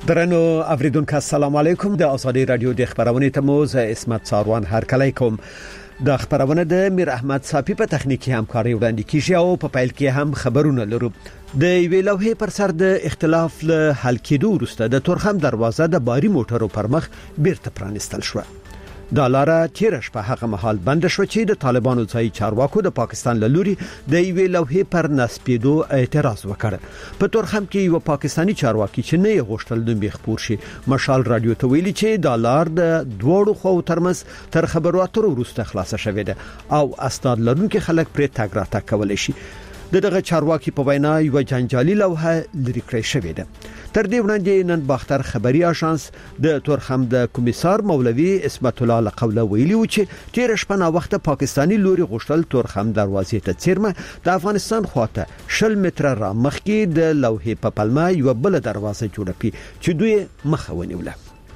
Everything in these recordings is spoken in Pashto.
درنو اوریدونکو السلام علیکم. د ازادي رادیو د خبرونې ته مو زه اسمت ساروان هرکلی کوم. د خبرونه د میر احمد صافی په تخنیکی همکاري وړاندې کیږي او په پیل کې هم خبرونه لرو. د ویلې لوحې پر سر د اختلاف له حل کېدو وروسته د تورخم دروازه د باري موټرو پر مخ بیرته پرانستل شو. د لاره تیرش په هغه محل بند شو چې د طالبانو ځای چارواکو د پاکستان له لوري د ویلې لوحې پر نسبېدو اعتراض وکړ. په تورخم کې یو پاکستانی چارواکي چې نه غوښتل د خبر شي مشال رادیو ته ویلي چې د لار د دوړو خو ترمس تر خبرو اترو وروسته خلاصه شوې ده او اسناد لرونکي خلک پرې تګ راتګ کولای شي. دغه چارواکي په وینا یو جنجالي لوحه لري کړې شوې ده. تر دې وړاندې نن باختر خبري آژانس د تورخم د کمیسار مولوي اسمت الله لقوله ویلي و چې تیر شپه نا وخت پاکستانی لوري غوښتل تورخم دروازې ته چیرمه د افغانستان خواته 10 متره را مخکې د لوحې په پلمه یو بل دروازه جوړه کړي چې دوی مخه ونیوله.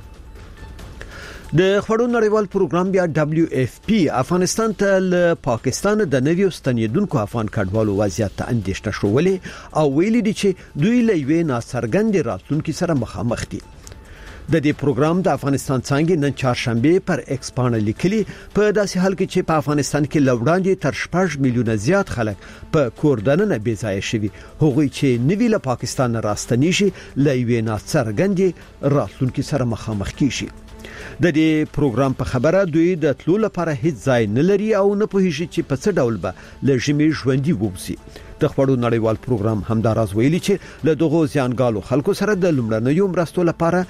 د خبرو نړیوال پروګرام بیا WFP افغانستان ته له پاکستان د نویو ستنیدونکو افغان کډوالو وضعیت ته اندېښنه شولې او ویلي دي چې دوی له یوې ناڅرګندې راتلونکي سره مخامخ دي. د دې پروګرام د افغانستان څنګه نن چهارشنبه پر ایکس باندې لیکلي په داسې حال کې چې په افغانستان کې لوړاندې تر 6 میلیونه زیات خلک په کوردنه بې ځای شوي هغوی چې نوی له پاکستان راستنی شي له یوې ناڅرګندې راتلونکي سره مخامخ کیږي. د دې پروګرام په خبره دوی د تلو لپاره هیڅ ځای نه لري او نه پوهیږي چې په څه ډول به لژمي ژوندۍ ووسی. د خبرو نړیوال پروګرام همداراز ویلي چې له دغو زیانګالو خلکو سره د لومړنیو مرستو لپاره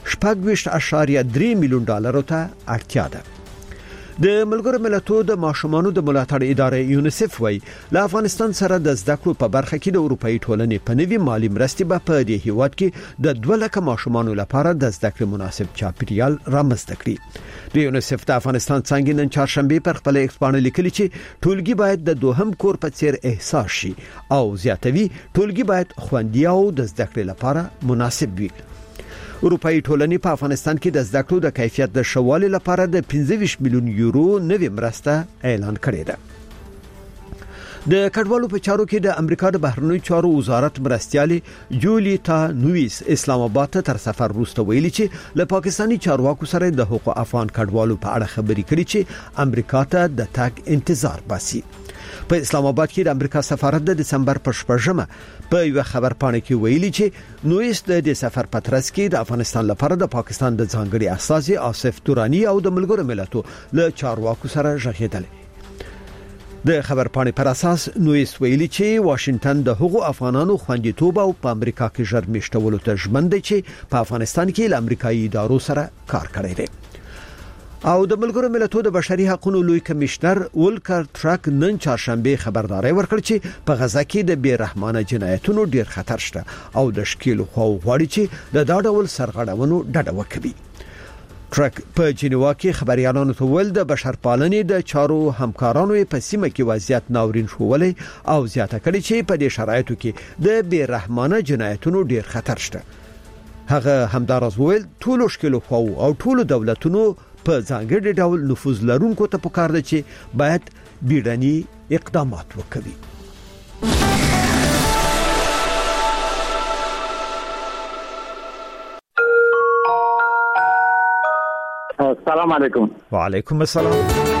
$6.3 میلیون ته اړتیا ده. د ملګرو ملتونو د ماشومانو د ملاتړ ادارې یونیسف وایي له افغانستان سره د زده کړو په برخه کې د اروپאי ټولنې په نوي مالی مرستې په دې هیواد کې د 2 لک ماشومانو لپاره د زده کړې مناسب چاپیریال رامنځته کړي. د یونیسف د افغانستان څنګه نن چهارشنبه پر خپل ایکس باندې لیکلي چې ټولګي باید د دوهم کور په څیر احساس شي او زیاتوي ټولګي باید خوندي او د زده کړې لپاره مناسب وي. اروپאי ټولنې په افغانستان کې د زده کړو د کیفیت د شوالي لپاره د 25 میلیون یورو نوې مرسته اعلان کړې ده. د کډوالو په چارو کې د امریکا د بهرنیو چارو وزارت مرستيالي جولیتا نویس اسلام آباد ته تر سفر وروسته ویلي چې له پاکستانی چارواکو سره د حقوق افغان کډوالو په اړه خبرې کړي چې امریکا ته د تګ انتظار باسي. په اسلام آباد کې د امریکا سفارت د دسمبر په 8مه په یو خبر پاڼه کې ویلي چې نویس د سفر په ترڅ کې د افغانستان لپاره د پاکستان د ځانګړي استازي آصف تورانی او د ملګرو ملتونو له چارواکو سره ژغېدل. د خبر پاڼې پر اساس نویس ویلي چې واشنگټن د هغو افغانانو خوندیتوب او په امریکا کې ژر میشتولو ته ژمن دی چې په افغانستان کې له امریکایي ادارو سره کار کړی دی. او د ملګرو ملتونو د بشري حقوقو لوی کمشنر ولکر ټرک نن چهارشنبه خبرداري ورکړ چې په غزا کې د بې رحمانه جنایتونو ډیر خطر شته او د شکیلو خو غواړي چې د دا ډول سرغړونو ډډه وکړي. ټرک په جنیوا کې خبريالانو ته ول د بشرپالنې د چارو همکارانو په سیمه کې وضعیت ناورین شوولې او زیاته کړي چې په دې شرایطو کې د بې رحمانه جنایتونو ډیر خطر شته. هغه همدارز ویل ټول شکیلو خو او ټول دولتونو په ځانګړي ډول نفوذ لرونکو ته پکار دي چې باید بیړني اقدامات وکړي. السلام علیکم. وعلیکم السلام.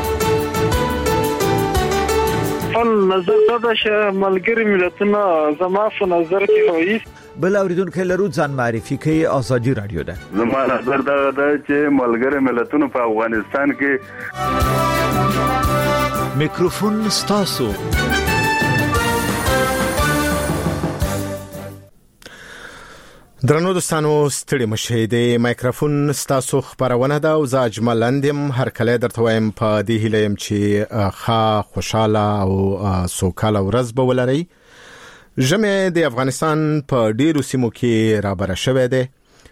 نظر دا چې ملګری ملتونه زما په نظر کې وایي بل اوریدونکو لرو ځان معرفي کوي ازادي رادیو ده. زما نظر دا چې ملګری ملتونه په افغانستان کې میکروفون ستاسو. درنو دوستانو ستړي مشه د مایکروفون ستاسو خبرونه ده او زه اجمل اندم هر کله درته وایم په دې هیله يم چې ښه خوشاله او سوکاله ورځ به ولرئ. ژمه د افغانستان په ډیرو سیمو کې رابره شوې ده.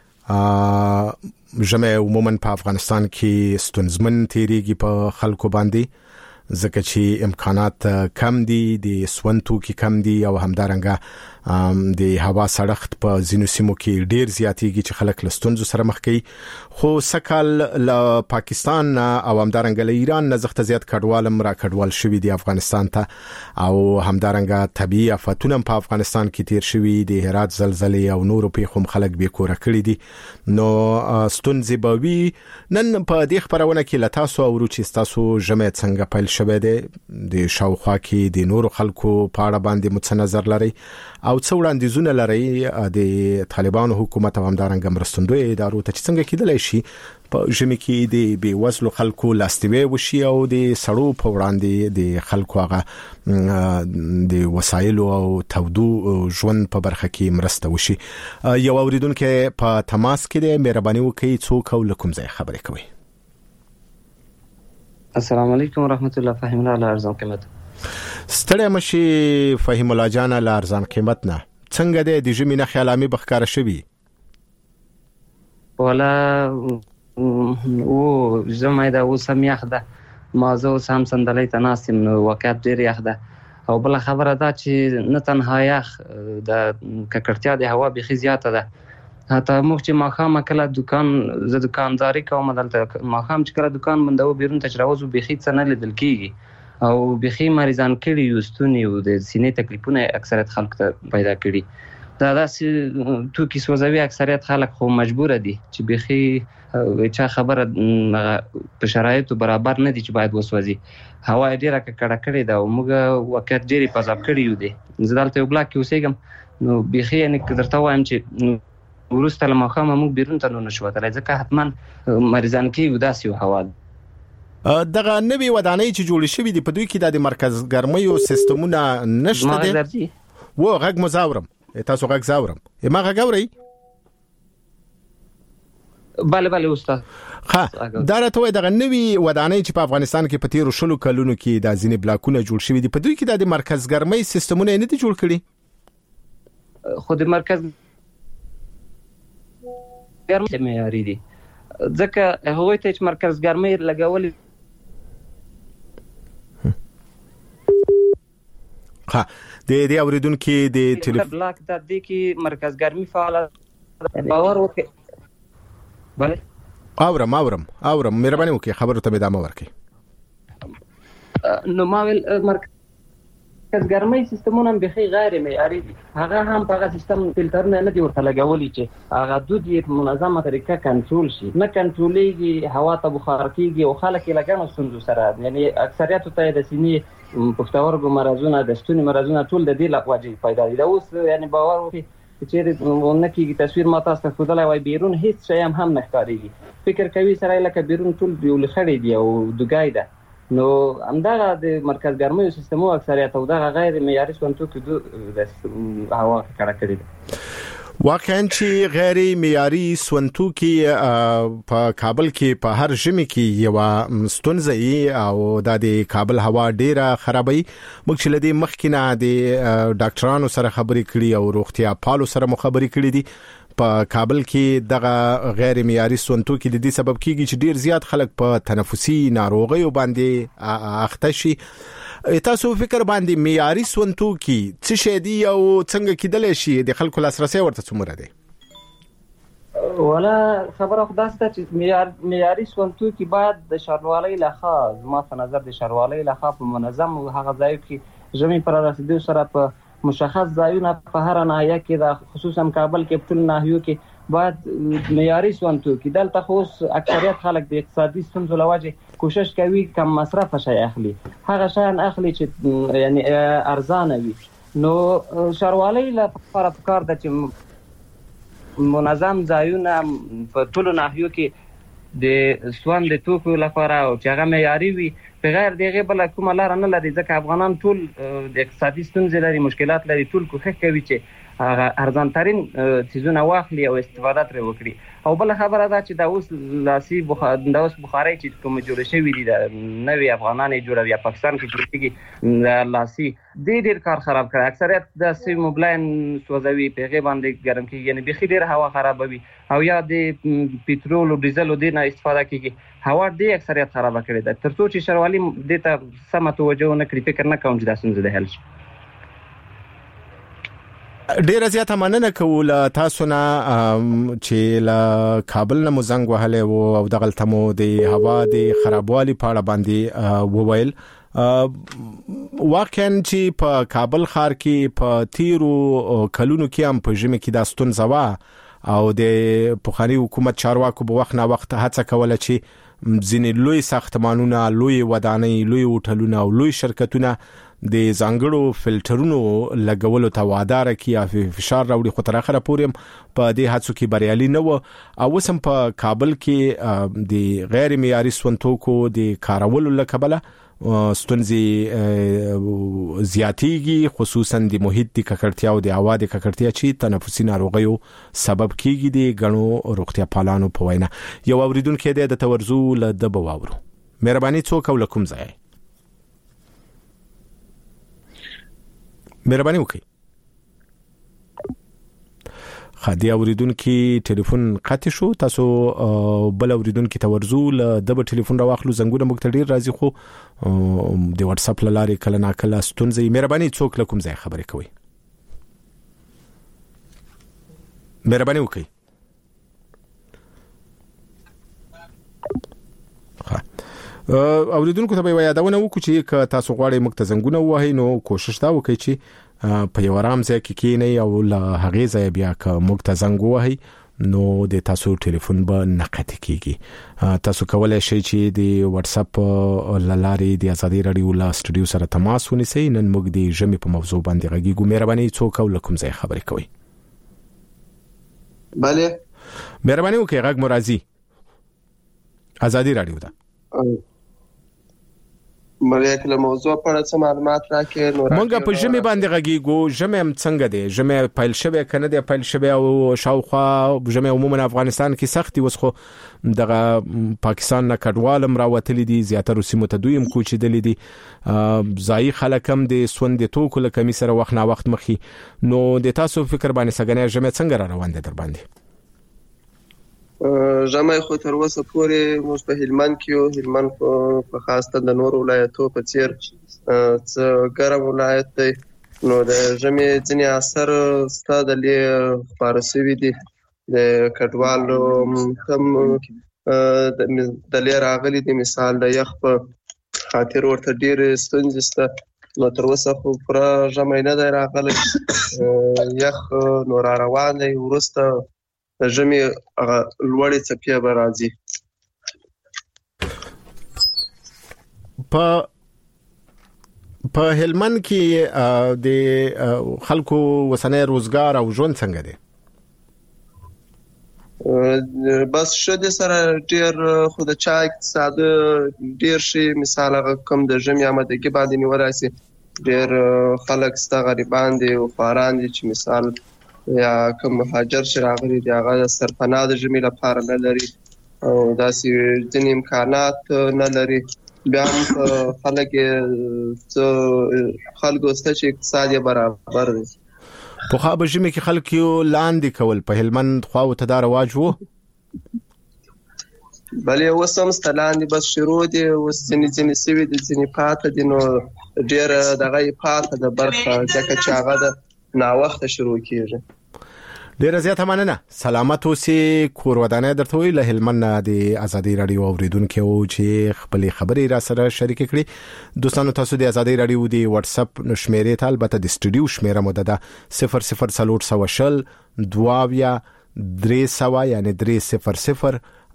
ژمه عموما په افغانستان کې ستونزمن تیریږي په خلکو باندې ځکه چې امکانات کم دي، د سونتو کې کم دي او همدارنګه د هوا سړښت په ځینو سیمو کې ډیر زیاتېږي چې خلک لستونزو سره مخ کوي خو سکهال له پاکستان او همدارنګه له ایران نه زخت زیات کډوالم را کډوال شوی دی افغانستان ته او همدارنګه طبيعي آفتونه په افغانستان کې تیر شوی دی هرات زلزلې او نور په خم خلک به کور کړی دي نو ستونزې به وي نن په دې خبرونه کې لتا سو او چې تاسو جمع څنګه پیل شوه د شاوخوا کې د نور خلکو په اړه باندې متنظر لري او څو وړاندیزونه لري د طالبانو حکومت او همدارنګه مرستندوی ادارو ته څنګه کېدلی شي په ژمي کې د بیوزلو خلکو لاستوي وشي او د سړو په وړاندې د خلکو هغه د وسایلو او تودو ژوند په برخه کې مرسته وشي یو اوریدونکو په تماس کې د مهرباني وکړئ څوک او لکم ځای خبرې کوي السلام علیکم ورحمت الله فهیم الله ارزان قیمت ستړی مشي فهیم الله جان له ارزان قیمت نه څنګه د ژمي نه خیالامي بخکاره شوی ولا او زما دا وسم یخ ده مازه سم صندلی تناسم نو وقت ډیر یخ ده او بل خبره ده چې نه تنها یخ د ککړتیا د هوا بخي زیاته ده حتی موږ چې ماخام کله دکانداري کوم دلته ماخام چې کله دکان بندو بیرون ته راوځو بخي څه نه لیدل کیږي او بخي مریضان کړي یوستونی او د سینې تکلیفونه اکثریت خلک ته پیدا کړي دا داسې توکي سوځوي اکثریت خلک خو مجبور دي چې بخي چا خبره په شرایطو برابر نه دي چې باید وسوځي هوا ډیره کړه کړې ده او موږ وخت ډیره پزاب کړی یو دي زه دلته یو بلاک کې اوسېږم نو بخي یعنی درته وایم چې ورسته له ماخامه موږ بیرون ته نه شو تلای ځکه حتما مریضان کې وداسي هوا دغه نوې ودانۍ چې جوړې شوې دي په دوی کې د مرکز ګرمۍ او سیستمونه نشته دي و غږ مزاورم تاسو غږ زاورم ما غږ اورئ بله استاد دا راته دغه نوې ودانۍ چې په افغانستان کې په تیرو شلو کلونو کې د ځینې بلاکونه جوړ شوي دي په دوی کې د مرکز ګرمۍ سیستمونه نه دي جوړ کړي خو د مرکز ګرمۍ معیاري دي ځکه هغوی ته چې مرکز ګرمۍ لګول د اوریدونکو د ټلیفون بلاک د دې کې مرکز ګرمۍ فعال باور وکړي بله اورم مهرباني وکړئ خبرو ته ادامه ورکړئ نو ما ویل مرکز ګرمۍ سیستمونه به غیر معیاري دي هغه هم په هغه سیستم فلټرونه نه دي ورته لګولي چې هغه دود یې منظمه طریقه کنټرول شي نه کنټرولېږي هوا ته بخار کېږي او خلک یې لګنو ستونزو سره یعنی اکثریت ته د سینې پښتورګو مرزونه د ستوني مرزونه ټول د دې لپاره پیدا دي دا اوس یعنی باور وکړي چې ونه کېږي تصویر ما تاسو ته ښودلی وای بیرون هیڅ شی هم نه ښکارېږي فکر کوي سړی لکه بیرون ټول یو لخړې دي او دوګای ده نو همدغه د مرکز ګرمۍ سیستمو اکثریت او دغه غیر معیاري سونتو کې د هوا کړه کړی ده واقعا چې غیر معیاري سونتو کې په کابل کې په هر ژمي کې یو ستونزه او د کابل هوا ډیره خرابوي موږ چې لدی مخکینه د ډاکټرانو سره خبرې کړې او روغتیا پالو سره مخابري کړې دي په کابل کې دغه غیر معیاري سونتو کې د دې سبب کیږي چې ډیر زیات خلک په تنفسي ناروغیو باندې اخته شي تاسو فکر باندې معیاري سونتو کې څه شي دي او څنګه کېدلی شي د خلکو لاسرسي ورته څومره دی ولا خبره خدای ست چې معیاري سونتو کې بعد د شاروالۍ لخوا ما په نظر د شاروالۍ لخوا په منظم هغه ځای کې ژمي پر رسیدو سره په مشخص ځایونه په هر ناحیه کې د خصوصا کابل کې په ټول ناحیو کې باید معیاري سونتو کې دلته خو اکثریت خلک د اقتصادي ستونزو لوجه کوشش کوي کم مصرف شي اخلي هغه شان اخلي چې یعنی ارزانه وي نو شاروالۍ لپاره پکار ده چې منظم ځایونه په ټول ناحیو کې د سوان د توکو لپاره او چې هغه معیاري وي په غیر دغه بل کومه لار نه لري ځکه افغانان ټول د اقتصادي ستونزې لري مشکلات لري ټول کوښښ کوي چې هغه ارزان ترين چیزونه واخلي او استفاده ترې وکړي او بل خبره ده چې دا اوس لاسي بخاري چې کوم جوړ شوی دي د نوې افغانان جوړوي پاکستان کې جوړیږي د لاسي ډېر کار خراب کړي اکثریت د سی موبلاین سوځوي پیغه باندې ګرم کیږي یعنی بخي ډېر هوا خرابوي او یا د پټرول او ډیزل د نه استفاده کیږي هوا دې اکثریت خراب کړي ده ترڅو چې شروالي د ته سم توجه نه کړی فکر نه کوم چې دا څنګه ده حل شي ډیر زیاته مننه کوله تاسو نه چې له کابل نه مزنګ وهله او د غلطمو د هوا د خرابوالي په اړه باندې وویل واقعا چې په کابل ښار کې په تیرو کلونو کې هم په ژمي کې د ستونزه وا او د پخوانی حکومت چارواکو په وخت نه وخت هڅه کوله چې ځینې لوی ساختمانونه لوی ودانۍ لوی هوټلونه او لوی شرکتونه د ځانګړو فلټرونو لګولو ته وعده راکړي او فشار راوړي خو تر اخره پورې په دې هڅو کې بریالي نه و او وسم په کابل کې د غیر معیاري سونتوکو د کارولو لکبله ستونزې زیاتېږي خصوصا د محیط د ککړتیا او د هوا د ککړتیا چې تنفسي ناروغیو سبب کیږي د غنو روغتیا پالانو په وینا یو اوریدونکو د تورزو له د بواورو مهرباني څوک ولکم ځای مهرباني وکړئ خادي اوریدونکو ټلیفون قطع شو تاسو بل اوریدونکو تورزو له د ټلیفون راوخلو زنګونه مختډیر راځي خو د واتس اپ لاري کله نا کله ستونزې مهرباني څوک لکم ځای خبرې کوي مهرباني وکړئ اوریدونکو ته به یادونه وکړو چې تاسو غواړئ مختزنګونه وهئ نو کوشش دا وکړئ چې په یو آرام ځای کې کېنئ او له هغې ځای بیا که مختزنګ وهئ نو د تاسو ټلیفون به نه قطع کیږي تاسو کولای شئ چې د واتس اپ لارې د ازادي رادیو له سټوډیو سره تماس ونیسئ نن موږ د ژمي په موضوع باندې غږیږو مهرباني څوک ولکم ځای خبرې کوي بله مهرباني وکړئ غږ مو راځي ازادي رادیو ده مګر کله موضوع په اړه څه معلومات راکې نو مونږ په ژمي باندې غږیږو ژمي هم څنګه دی ژمي پایل شوی کنه دی پایل شوی او شاوخوا ژمي عموما افغانستان کې سختي وسخو دغه پاکستان نه کډوالم راوتلې دي زیاتره سیمو ته دویم کوچیدلې دي ځای خلکم د سوند توکو لکمي سره وخت نه وخت مخي نو د تاسو فکر باندې سګنه ژمي څنګه را روان دي در باندې ژمي خو تر اوسه پورې موږ په هلمند کې یو هلمند په خاصه د نور ولایتو په څیر څه ګرم ولایت دی نو د ژمي ځینې اثر ستاسو د فارسي دي د کډوالو کم د لیر راغلي دي مثال د یخ په خاطر ورته ډیر ستونزې سته نو تر اوسه خو پوره ژمي نه دی راغلی یخ نور روان دی ورسته ژمي لوړې څپې به راځي په هلمند کې د خلکو وسنۍ روزګار او ژوند څنګه دی بس شته سره ډیر خو د چا اقتصاد ډیر شي مثال کوم د ژمي آمدګي باندې نیول شي ډیر خلک ست غریبان دي او فاران دي چې مثال یا کوم مهاجر شراغلي دی هغه سرپناه د ژمي لپاره نه لري او داسې ځینې امکانات نه لري بیا هم خلک خلکو ست چې اقتصاد برابر دی په خو به ژمي کې خلک یو لاندې کول په هلمند خو ته دا رواج وو بلې وسم ستلاندې بس شروع دي ځینې سوي دي ځینې پاته دي نو ډیر دغه پاته د برخه ځکه چې هغه د نا وخت شروع کیږي ډیر زیاته مننه سلامت اوسئ کور ودانه درته وی له هلمند د ازادي رادیو اوریدونکو چې خپل خبرې را سره شریک کړي دوستانو تاسو د ازادي رادیو د واتس اپ شمیرې ته البته د سټوډیو شمیره مو ده 00 22 300 یعنی 300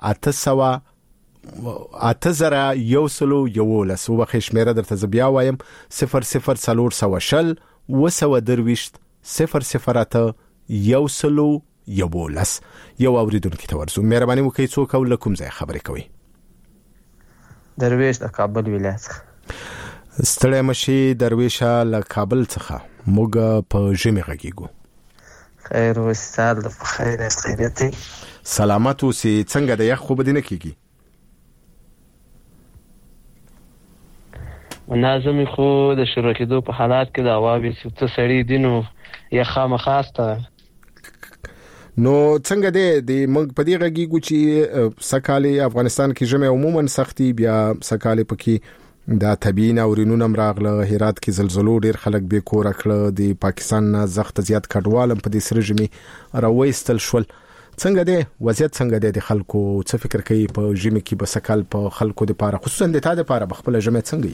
800 وبخښ شمیره درته بیا وایم 00 0 یو اوریدونکو ته ورسو مهرباني وکړئ څوک ولکم ځای خبرې کوي درویش د کابل ولایت ستړی مشي درویش له کابل څخه موږ په ژمي غږیږو خیر وسال د خیر خیریت سلامت اوسئ څنګه د یخ خوب دینه کیږي منظم خو د شروع کېدو په حالات کې د عوامي څه سړی دینو یا خامخاسته نو څنګه د موږ په دې غږیږو چې سکالي افغانستان کې ژمي عموما سختي بیا سکالي پکې دا طبيعي ناورینونه راغله هرات کې زلزلو ډیر خلک به کور کړه د پاکستان نه زخت زیات کډوالم په دې سره جمی راوېستل شول څنګه دی وضعیت څنګه دی د خلکو څه فکر کوي په جمی کې بسکل په خلکو د پاره خصوصا د تاده پاره بخپل جمع څنګه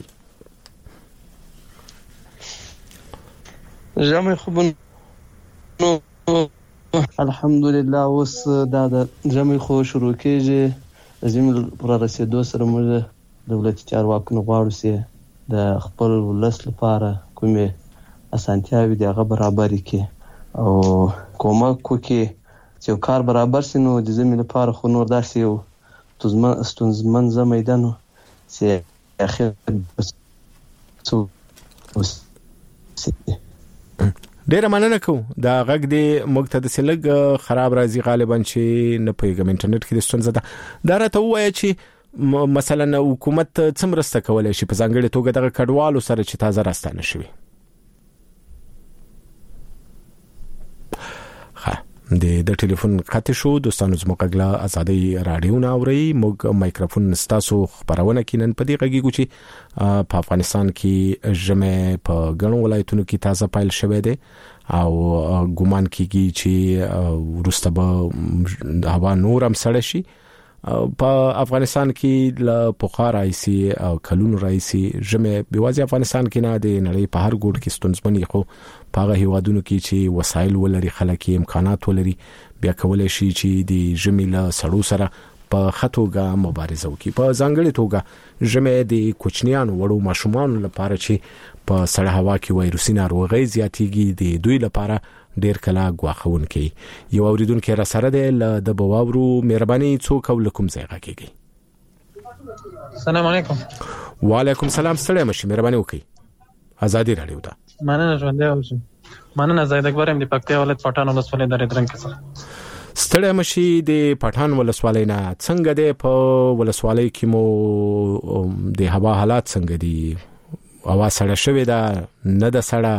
جمع خوب نو الحمدلله اوس دا د جمع خو شروع کېږي زموږ پر رسیدو سره موږ دولتي چارواکو غواړو چې د خپل ولس لپاره کومه اسانتیاوي دغه برابر کړي او کومک وکړي چې کار برابر شي نو د زموږ لپاره خو نور داسې یو ستونزمن میدان چې اخر ډیر مننه کوم دا غږ دی مقتد سلګ خراب راځي غالبا چې نه پیغام انټرنیټ کې د ستونزه ده دا راته وایي چې مثلا حکومت څمرسته کولای شي په ځانګړي توګه د کډوالو سره چې تازه راستانه شوي د ټلیفون قطع شو دوستانو زموږ غلا ازادي رادیو ناوري موږ مایکروفون ستاسو خبرونه کینن په دې غږیږو چې په افغانستان کې جمع په غنو ولایتونو کې تازه پایل شوه دي او ګومان کیږي چې ورسته به هوا نورم سړی شي په افغانستان کې ل پوخا رئیسي او کلون رئیسي جمع بيوازي افغانستان کې نه د نړۍ په هر ګوټ کې ستونزمنې خو په هیوادونو کې چې وسایل ولري خلک امکانات ولري بیا کولای شي چې د جمع له سړو سره په خطوګه مبارزه وکړي په ځانګړي توګه جمع د کوچنیانو وړو ماشومان لپاره چې په سړه هوا کې وایروسي ناروغي زیاتېږي د دوی لپاره ډیر کلا غواخون کوي یو اوریدونکو را سره د بواورو مهرباني څوک ولکم ځای کېږي السلام علیکم وعلیکم السلام ستړي مشي مهرباني وکړي ازادي رادیو ته مننه ژوندې اوسم مننه زید اکبر ام د پکتیا ولایت پټان ولسوالۍ د درنګ کې ستړي مشي د پټان ولسوالۍ نه څنګه د په ولسوالۍ کې مو د هوا حالات څنګه دي هوا سړه شوې ده نه ده سړه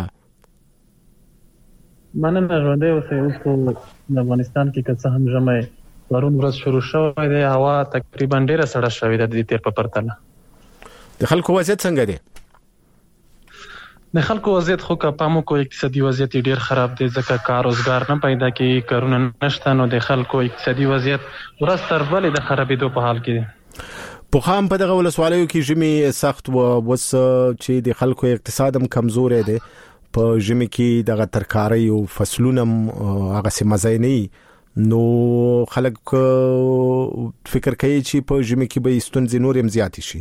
مننه ژوندې اوسه اوس په افغانستان کې که څه هم جمع پرون ورځ شروع شوې ده هوا تقریبا ډیره سړه شوې ده د تیر په پرتله د خلکو وضعیت څنګه دی د خلکو وضعیت خو که پامو کو اقتصادي وضعیت ډیر خراب دی ځکه کار روزګار نه پیدا کیږي کارونه نشته نو د خلکو اقتصادي وضعیت ورځ تر بلې د خرابېدو په حال کې دی په خام په دغه ولسوالیو کې جمی سخت وس چې د خلکو اقتصاد هم کمزور دی په جمی کې دغه ترکاري او فصلونه هغه سي مزه نه نو خلک فکر کوي چې په جمی کې به ستونزې نور هم زیات شي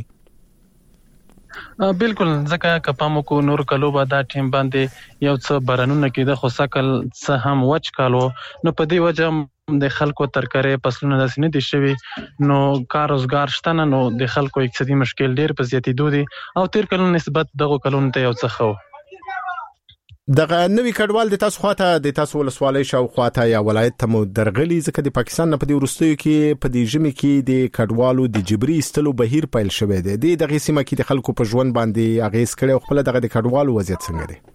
بالکل ځکه کپامو کو نور کلو به دا ټیم باندې یو څه برانونه کېده خو سکل څه هم وچ کالو نو په دې وجه د خلکو ترکاري فصلونه داسې نه دي شوي نو کار روزګار شته نو د خلکو اقتصادي مشکل ډیر په زیاتېدو دي او تیر کلو نسبت دغه کلونو ته یو څه خو دغه نوې کډوال د تاسو خواته د تاسو ولسوالۍ شاو خواته یا ولایت ته مو درغلي ځکه د پاکستان نه په دې ورستیو کې په دې جمی کې د کډوالو د جبري استلو بهیر پیل شوې ده د دغه سیمه کې د خلکو په ژوند باندې اغیز کړي خپل دغه د کډوالو وضعیت څنګه دی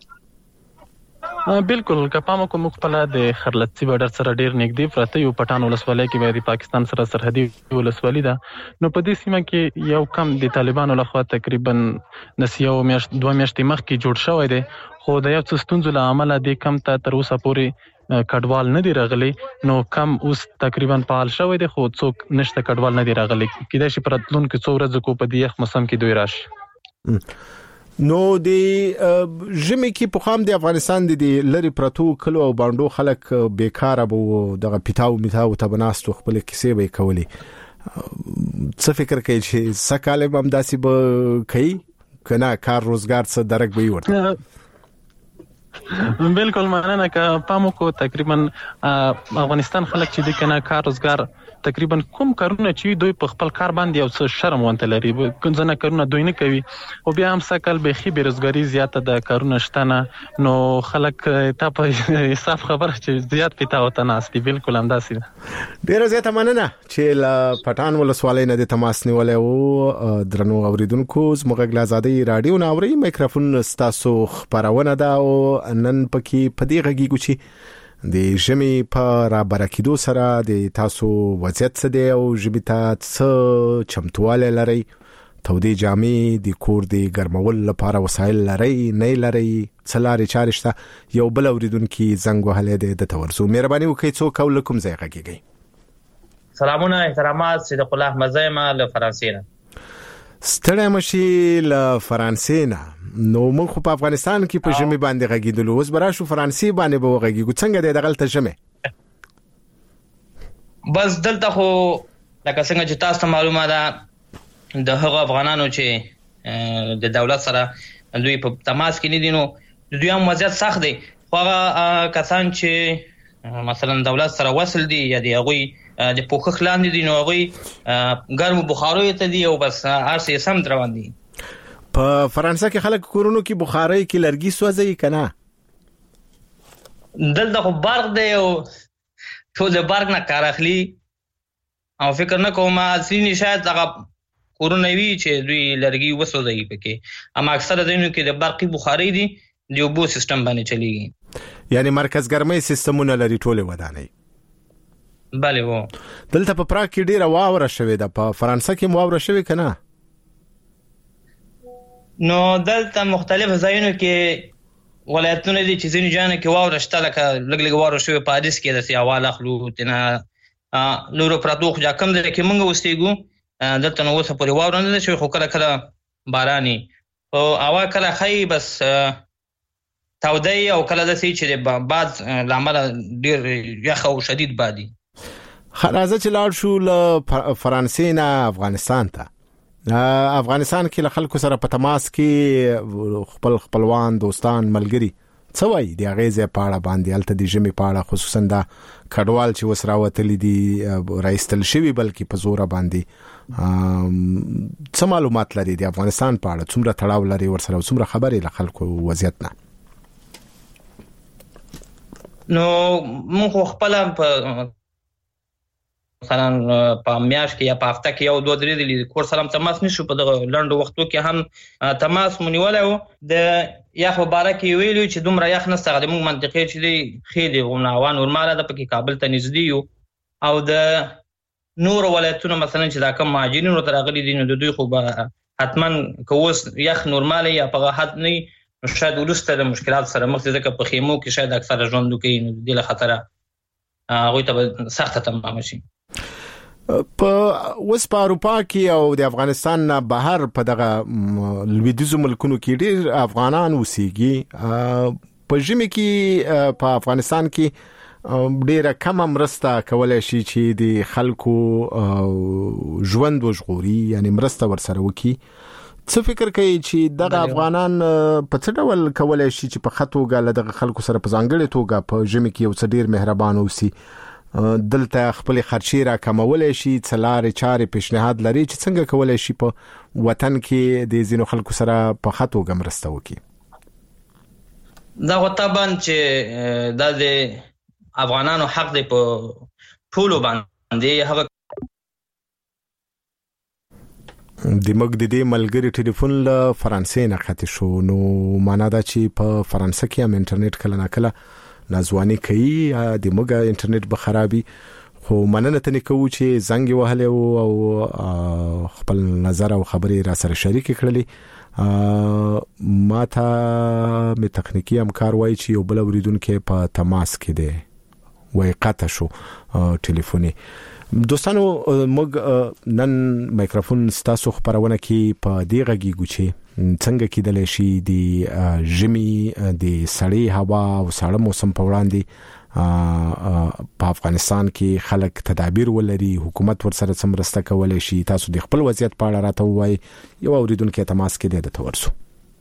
بالکل کپامو کوم خپل د خرلتي بارډر سره ډیر نږدې پراته یو پټان ولسوالۍ کې د پاکستان سره سرحدي ولسوالۍ ده نو په دې سیمه کې یو کم د طالبانو لخوا تقریبا نسیو میاشت 2 میاشتې مخکې جوړ شوی دی خو د یو څه ستونزو له امله د کم ته تر اوسه پورې کډوال نه دی راغلي نو کم اوس تقریبا فعال شوی دی خو څوک نشته کډوال نه دی راغلي کېدای شي پرتلونکو څو ورځې کو په دې موسم کې دوی راشي نو د جمی کې په خام د افغانستان د لری پرتو کلو او باندو خلک بیکاره بو دغه پیتاو میتاو ته بناستو خپل کیسې به کولی څه فکر کوي چې سکاله هم داسې به کوي کنه کار روزګار څه درک به ورته بالکل مننه که پامو کو تقریبا افغانستان خلک چې د کنه کار روزګار تقریبا کوم کارونه چې دوی په خپل کار باندې او څه شرم وانت لري ځنه کارونه دوی نه کوي او بیا هم سکل به خي بیروزګاری زیاته د کارونه شتنه نو خلک ته په حساب خبره چې زیات پیتا وته ناستي بالکل هم داسي ډیر زیاته مننه چې لا پټان ولسوالۍ نه د تماس نیولې او درنو اوریدونکو زموږ غلا ازادي رادیو ناوري مایکروفون ستاسو خبرونه ده او نن پکې پدې غږیږي چې د جمی په را برکیدو سره د تاسو وضعیت څه دی او جمی ته څه چمتواله لري تودې جامې د کور د ګرمول لپاره وسایل لري نه لري څلاري چارشته یو بل اوریدونکو زنګ وهلې د تورسو مهرباني وکړئ څو کوم ځای غږیږي. سلامونه احترامات صدیق الله مزایمه له فرانسې نه. ستړی مشي له فرانسې نه. نو موږ په افغانستان کې په ژمي باندې غږیدل اوس براشو فرانسې باندې به غږیږو څنګه د دغلت ژمه بس دلته خو لکه څنګه چې تاسو ته معلومه ده د هغو افغانانو چې د دولت سره دوی په تماس کې نه دي نو دوی هم وضعیت سخت دی خو هغه کسان چې مثلا دولت سره وصل دي یا دی هغوی د پوښښ لاندې دي نو هغوی ګرمو بخاریو ته دي او بس هر څه سم روان دي. په فرانسه کې خلک کورونو کې بخاري کې لرګي سوځي کنه دلته خو برق دی او ټول د برق نه کار اخلي او فکر نه کوم اصلي شاید هغه کورونه وی چې دوی لرګي وسوځي پکې اما اکثره دینو کې د برقي بخاري دي د اوبو سیستم باندې چلیږي یعنی مرکز ګرمۍ سیستمونه لري ټوله ودانۍ. بله وو دلته په پراګ کې ډیره واوره شوې ده په فرانسه کې واوره شوې کنه نو دلته مختلف ځایونو کې ولایتونه دي چې ځینې ځایونه کې واوره شته لکه لږ لږ واوره شوې پاریس کې د سیاوال اخلو تنه نورو پراتوخ جا کم ده کې موږ اوسېګو دلته نو اوسه پورې واوره نه ده شوې خو کله کله باراني او هوا کله خی بس تودای او کله د سې چې باد لامل ډیر یخ او شدید بادي. راځه چې لاړ شو له فرانسې نه افغانستان ته. افغانستان کې له خلکو سره په تماس کې خپلوان دوستان ملګري څه وایي د غیزه پاړه باندې الته د جمی پاړه خصوصا دا کډوال چې وسراوتل دي رئیستل شوی بلکې په زوره باندې څه معلومات لري د افغانستان پاړه څومره تړاو لري ورسره څومره خبرې له خلکو وضعیت نه. نو موږ خپل مثلا په میاش کې یا په هفته کې یو دوه درې د کور سره تماس نشو په دغه لنډو وختو کې هم تماس مونیولای و د یخ مبارک ویلو چې دومره یخ نه ستغه موږ منطقي چې دی خېدي غوناوان نورمال ده پکې کابل ته نږدې یو او د نور ولایتونو مثلا چې دا کوم مهاجرین ورته راغلي دي نو د دوی خو به حتما کوس یخ نورمال یا په حد نه شاید ولسته د مشکلات سره مخ دي ځکه په خیمو کې شاید اکثره ژوند کوي نو د له خطر هغه ته سخته تمام شي. په اوس په اروپا کې او د افغانستان نه بهر په دغه لویدیځو ملکونو کې ډېر افغانان اوسېږي په ژمي کې په افغانستان کې ډېره کم مرسته کولای شي چې د خلکو ژوند وژغوري یعنی مرسته ورسره وکړي. څه فکر کوي چې دغه افغانان په څه ډول کولای شي چې په خطوګه له دغه خلکو سره په ځانګړې توګه په ژمي کې یو څه ډېر مهربان اوسي دلته خپل خرچي را کمولای شي څلارې چارې پیشنهاد لري چې څنګه کولای شي په وطن کې د زینو خلکو سره په خطوګه مرسته وکړي. دا غوطبا چې د افغانانو حق دی په ټولو باندې هغه د مګ د دې ملګری ټلیفون له فرانسې نه خاطی شو نو معنا دا چې په فرانسه کې هم انټرنیټ کله نه کله نازوانی کوي د مګ انټرنیټ به خرابي خو مننه تنه کوو چې زنګ وهله او خپل نظر او خبرې را سره شریک کړلې ماته می تخنیکی همکار وای چې یو بل اوریدونکو په تماس کې دی وای قطع شو ټلیفوني. دوستانو موږ نن مایکروفون ستاسو خبرونه کې په دې غږیږو چې څنګه کېدلی شي د ژمي د سړې هوا او سړه موسم په وړاندې په افغانستان کې خلک تدابیر ولري حکومت ورسره مرسته کولای شي. تاسو د خپل وضعیت په اړه راته وایي یو اوریدونکو تماس کې دی د تورسو.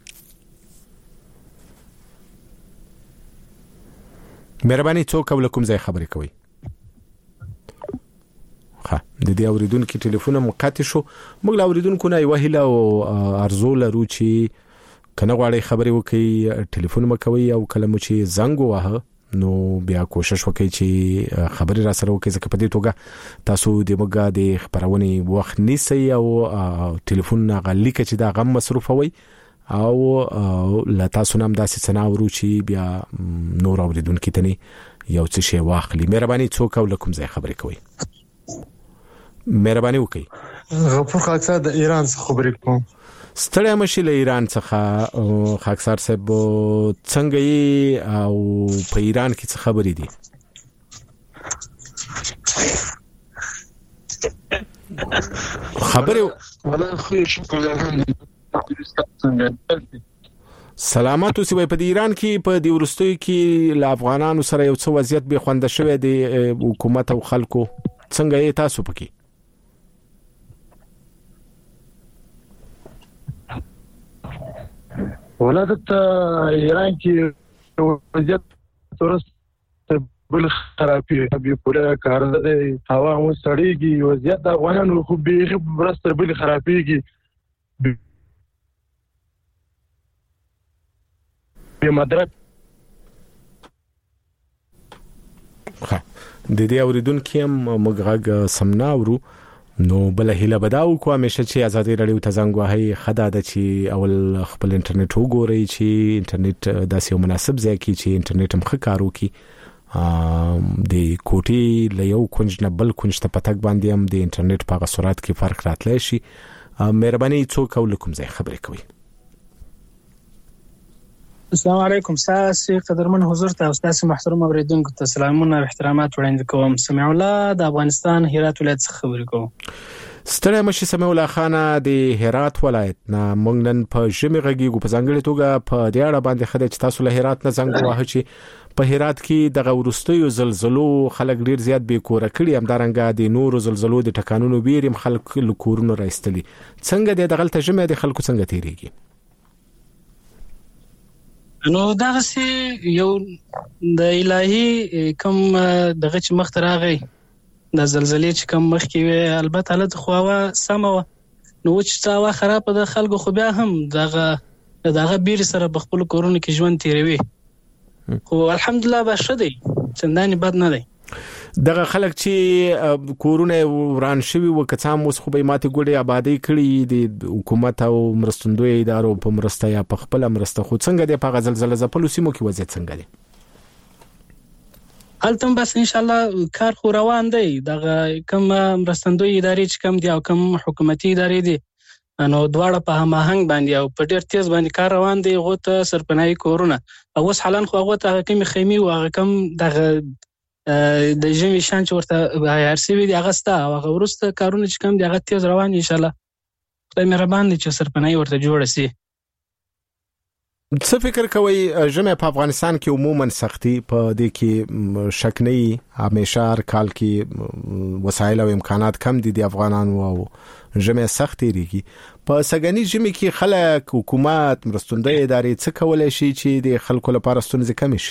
مهرباني څوک ولکم ځای خبرې کوي. د دې اوریدونکو ټلیفون مقطع شو. موږ لا اوریدونکو نه وهله او ارزو لرو چې کنه غواړي خبرې وکړي ټلیفون مکوي او کلمو چې زنګ واه نو بیا کوشش وکړي چې خبرې را سره وکړي ځکه په دې توګه تاسو د موږ د خبرونه وخت نیسي او ټلیفون غلي کې چې دا غم مصروف وي او لا تاسو نام داسې سناورو چې بیا نور اوریدونکو ته یو څه شی واخلي. مهرباني څوک ولکم ځای خبرې کوي. مهرباني وکړئ. غفور خاکسار د ایران څخه خبرې کوم. ستړی مشي له ایران څخه خاکسار صاحب څنګه یې او په ایران کې څه خبرې دي؟ خبرې والله خو شکر الحمدلله. سلامات اوسئ. په ایران کې په دې ورستیو کې ل افغانانو سره یو څه وضعیت به خوند شوی دی حکومت او خلکو څنګه یې تاسو پکې؟ ولادت ایران کې وضعیت ترست بل خرابې به پوره کار ده. هوا مو سړېږي، وضعیت د افغانانو خو به برستر بل خرابېږي. به مدرک د دې اوریدونکو هم موږ غږ سمنا ورو نو بل هیله بداو کو همیشه چې ازادي رادیو ته زنګ وهي خدا د چې اول خپل انټرنیټ وګورئ چې انټرنیټ داسې مناسب ځای کې چې انټرنیټ هم ښه کارو کی د کوټي له یو کونج نه بل کونج ته پتک باندې هم د انټرنیټ په سرعت کې فرق راتلی شي. مهرباني څوک کوم ځای خبرې کوي. السلام علیکم. ساسي قدرمن حضور ته استاد محترم اوریدونکو ته سلامونه او احترامات وړاندې کوم. سمع الله د افغانستان هرات ولایت څخه خبرې کوم. ستړی مشي سمع الله خان د هرات ولایت نه موږ نن په ژمي غږیږو په ځانګړي توګه په دې اړه باندې خدای چې تاسو له هرات نه زنګ ووهه چې په هرات کې د ورستیو زلزلو خلک ډیر زیات بې کوره کړي، همدارنګه د نورو زلزلو د ټکانونو بیریم خلک له کورونو راایستلي. څنګه د دغلت ژمي د خلکو څنګه تیریږي؟ نو دغه سي یو د الهي کوم دغه چې مخ راغی د زلزلې چې کوم مخ کې وي البته حالت خو سمه نو چې تاوا خراب د خلکو خو بیا هم دغه بیر سره په خپل کورونو کې ژوند تیروي. خو الحمدلله به شدي څنداني بد نه دی. دغه خلک چې کورونه وران شوي وکڅام اوس خو به ماته ګوډي آبادی کړي د حکومت او مرستندوی ادارو په مرسته یا په خپل مرسته خو څنګه د په زلزلې زپلو سیمو کې وضعیت څنګه دی؟ هلته بس ان شاء الله کار خو روان دی. دغه کوم مرستندوی ادارې چې کوم دي او کوم حکومتي ادارې دي نو دواړه په هماهنګ باندې او په ډیر تیز باندې کار روان دی. غوته سرپناهي کورونه اوس حالان خو غوته کوم خیمه او کوم دغه د ژمي شان چې ورته هر څه وی هغه ستا هغه ورسته کارونه چې کوم دی هغه تیز روان ان شاء الله. خدای مهربان دی چې سرپناهي ورته جوړ شي. څه فکر کوي ژمي په افغانستان کې عموما سختي په دې کې شک نه همیشه هر کال کې وسایل او امکانات کم دي د افغانانو او ژمي سختي ریږي. په سګنی ژمي کې خلک حکومت مرستندوی ادارې څه کولای شي چې د خلکو لپاره ستونزې کم شي؟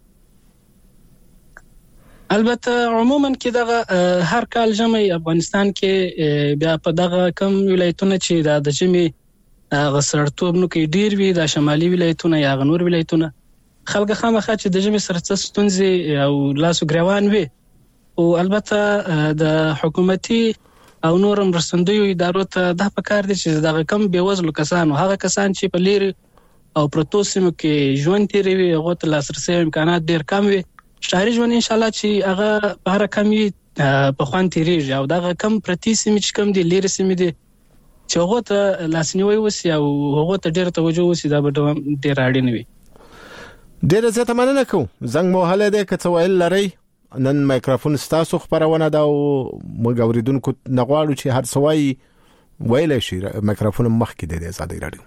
البته عموما کې دغه هر کال ژمي افغانستان کې بیا په دغه کم ولایتونه چې د ژمي غسرتوب نو کې ډیر وی د شمالي ولایتونه یا غنور ولایتونه خلک خامخا چې د ژمي سره ستونزې او لاسو ګریوان وي. او البته د حکومتي او نور مرستندوی ادارو ته د پکار دي چې دغه کم بیوزلو کسانو هغه کسان چې په لیر او پروتوسیمو کې ژوند تیروي هغه ته لاسرسي امکانات ډیر کم وي. شهري ژوند ان شاء الله چې هغه په هر کمی په خوان تیریږي او دغه کم پرتی سیمه چې کم دي لیر سیمه دي چې هغه ته لاسنیوي وسی او هغه ته ډیر توجه وسی دا به ډیر اړین وي. ډیر زیاته مننه کوم. زنګ مو هله ده که څه ویل لري نن مایکروفون ستاسو خبرونه دا او موږ اوریدونکو نغواړو چې هر څوای ویل شي مایکروفون مخ کې د آزادۍ رادیو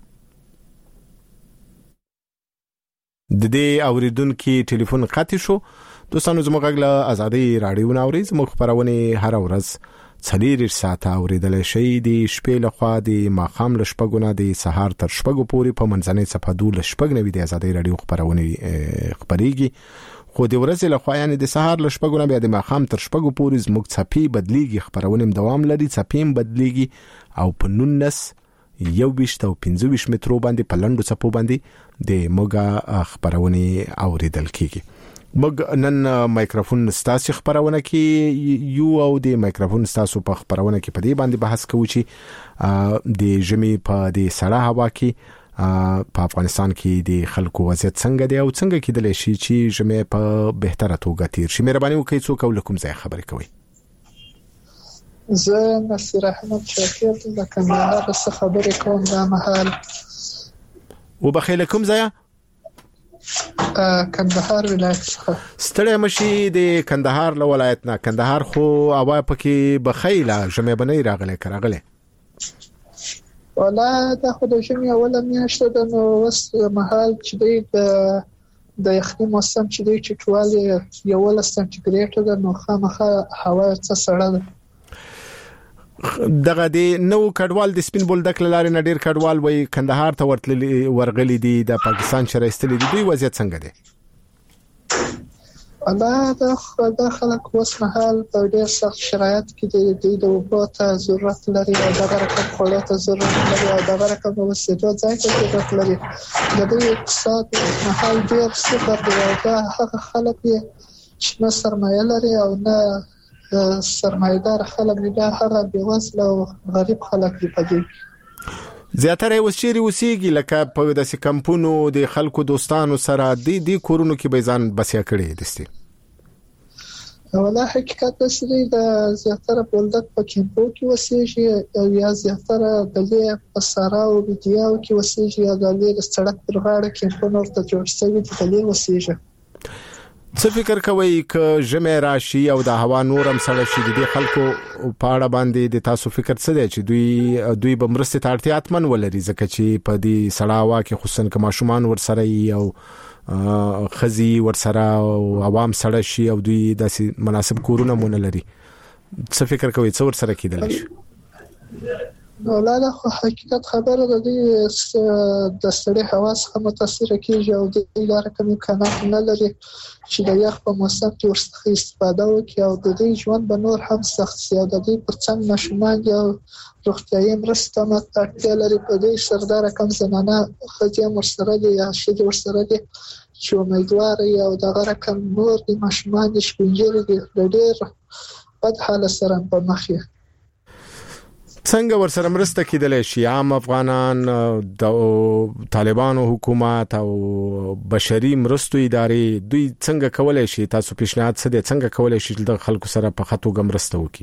د دې اوریدونکو ټلیفون قطع شو. دوستانو زموږ غږ له آزادۍ رادیو ناوري زموږ خبرونه هر ورځ 4 ساعته اوریدل شي د شپې له خوا د ماخام له شپږونه د سهار تر شپږو پورې په منځنۍ صفحه 2 د آزادۍ رادیو خبرونه خبريږي. خو د ورځې له خوا یعنی د سهار له شپږونه بیا د ماخام تر شپږو پورې زموږ صفحه بدلیږي خبرونه دوام لري صفحه بدلیږي او په 19 یو 20 او 25 مترو باندې په لندو صفو باندې د موګه خبرونه اوریدل کیږي. موږ نن مایکروفون ستاسو خبرونه کې یو او د مایکروفون ستاسو په خبرونه کې په دې باندې بحث کوو چې د ژمي په د سړه هوا کې په افغانستان کې د خلکو وضعیت څنګه دی او څنګه کېدلی شي چې ژمي په بهتره توګه تیر شي. مهرباني وکړئ څوک ولکم ځای خبرې کوي. زه نصیر احمد شاکر د کندهار څخه خبرې کوم دا مهال. وبخیله کوم ځای؟ کندهار ولایت څخه. ستړی مشي د کندهار له ولایت نه. کندهار خو هوا پکې بخیله ژمې بنې راغله. ولا دا خو د ژمې اوله میاشت ده، نو اوس مهال چې د یخني موسم چې دی چټوالی 11 سانتیګریډ ده، نو خامخا هوا څه سړه ده. دغه د نو کډوال د سپین بولدک لارې نه ډیر کډوال وای کندهار ته ورغلي دي د پاکستان سره استلې دي. دوی وضعیت څنګه دی؟ الله دا خلک اوس مهال په ډیر سخت شرایط کې دي. د اوبو ته ضرورت لري او دغه رقم خوړو ته ضرورت لري او دغه رقم وسیلو ځای ته ضرورت لري. د دې اقتصاد مهال ډیر صفر دی او دا هغه خلک چې نه سرمایه لري او نه سرمایدار خلک دي، هغه بېوزله او غریب خلک دي. په دې زیاتره وسچری وسیږي لکه په داسې کمپونو د خلکو دوستانو سره د کورونو کې به ځان بسیا کړي دي. ولا حقیقت دسري د زیاتره بولدک په کمپو کې وسیږي او یا زیاتره د دې په سارا او بيدیاو کې وسیږي یا د سړک پر غاړه کمپونو ته جوړ شوی دي. د دې وسیږي څه فکر کوي ک ژمه راشي او د هوا نورم سره شي د خلکو په اړه باندې د تاسو فکر څه دی چې دوی به مرسته ته اړتیا اتمن ولري ځکه چې په دې سړا هوا کې خصوصا ک ماشومان ورسره او خزي ورسره او عوام سره شي او دوی داسې مناسب کورونه مونږ لري. څه فکر کوي څو ورسره کېدل شي؟ ولا خو حقیقت خبره ده د ستړي هوا څخه متاثر کیږي او د لاره کوم امکانات نه لري چې د یخ په موسم کې ورڅخه استفاده وکړي او د دې ژوند به نور هم سخت شي او د دې پرڅنګ ماشومان او روغتیايي مرسته اړتیا لري. په دې سردار کم زنانه خځې ورسره دي یا شې ورسره دي چې امیدوار او دغه رقم نور د ماشومان شپږجری دي ډېر بد حالت سره په مخ یې. څنګه ورسره مرسته کېدلای شي؟ عام افغانان، د طالبانو حکومت او بشري مرستو ادارې دوی څنګه کولای شي؟ تاسو پیشنهاد څه دي؟ څنګه کولای شي د خلکو سره په خطو مرسته وکړي؟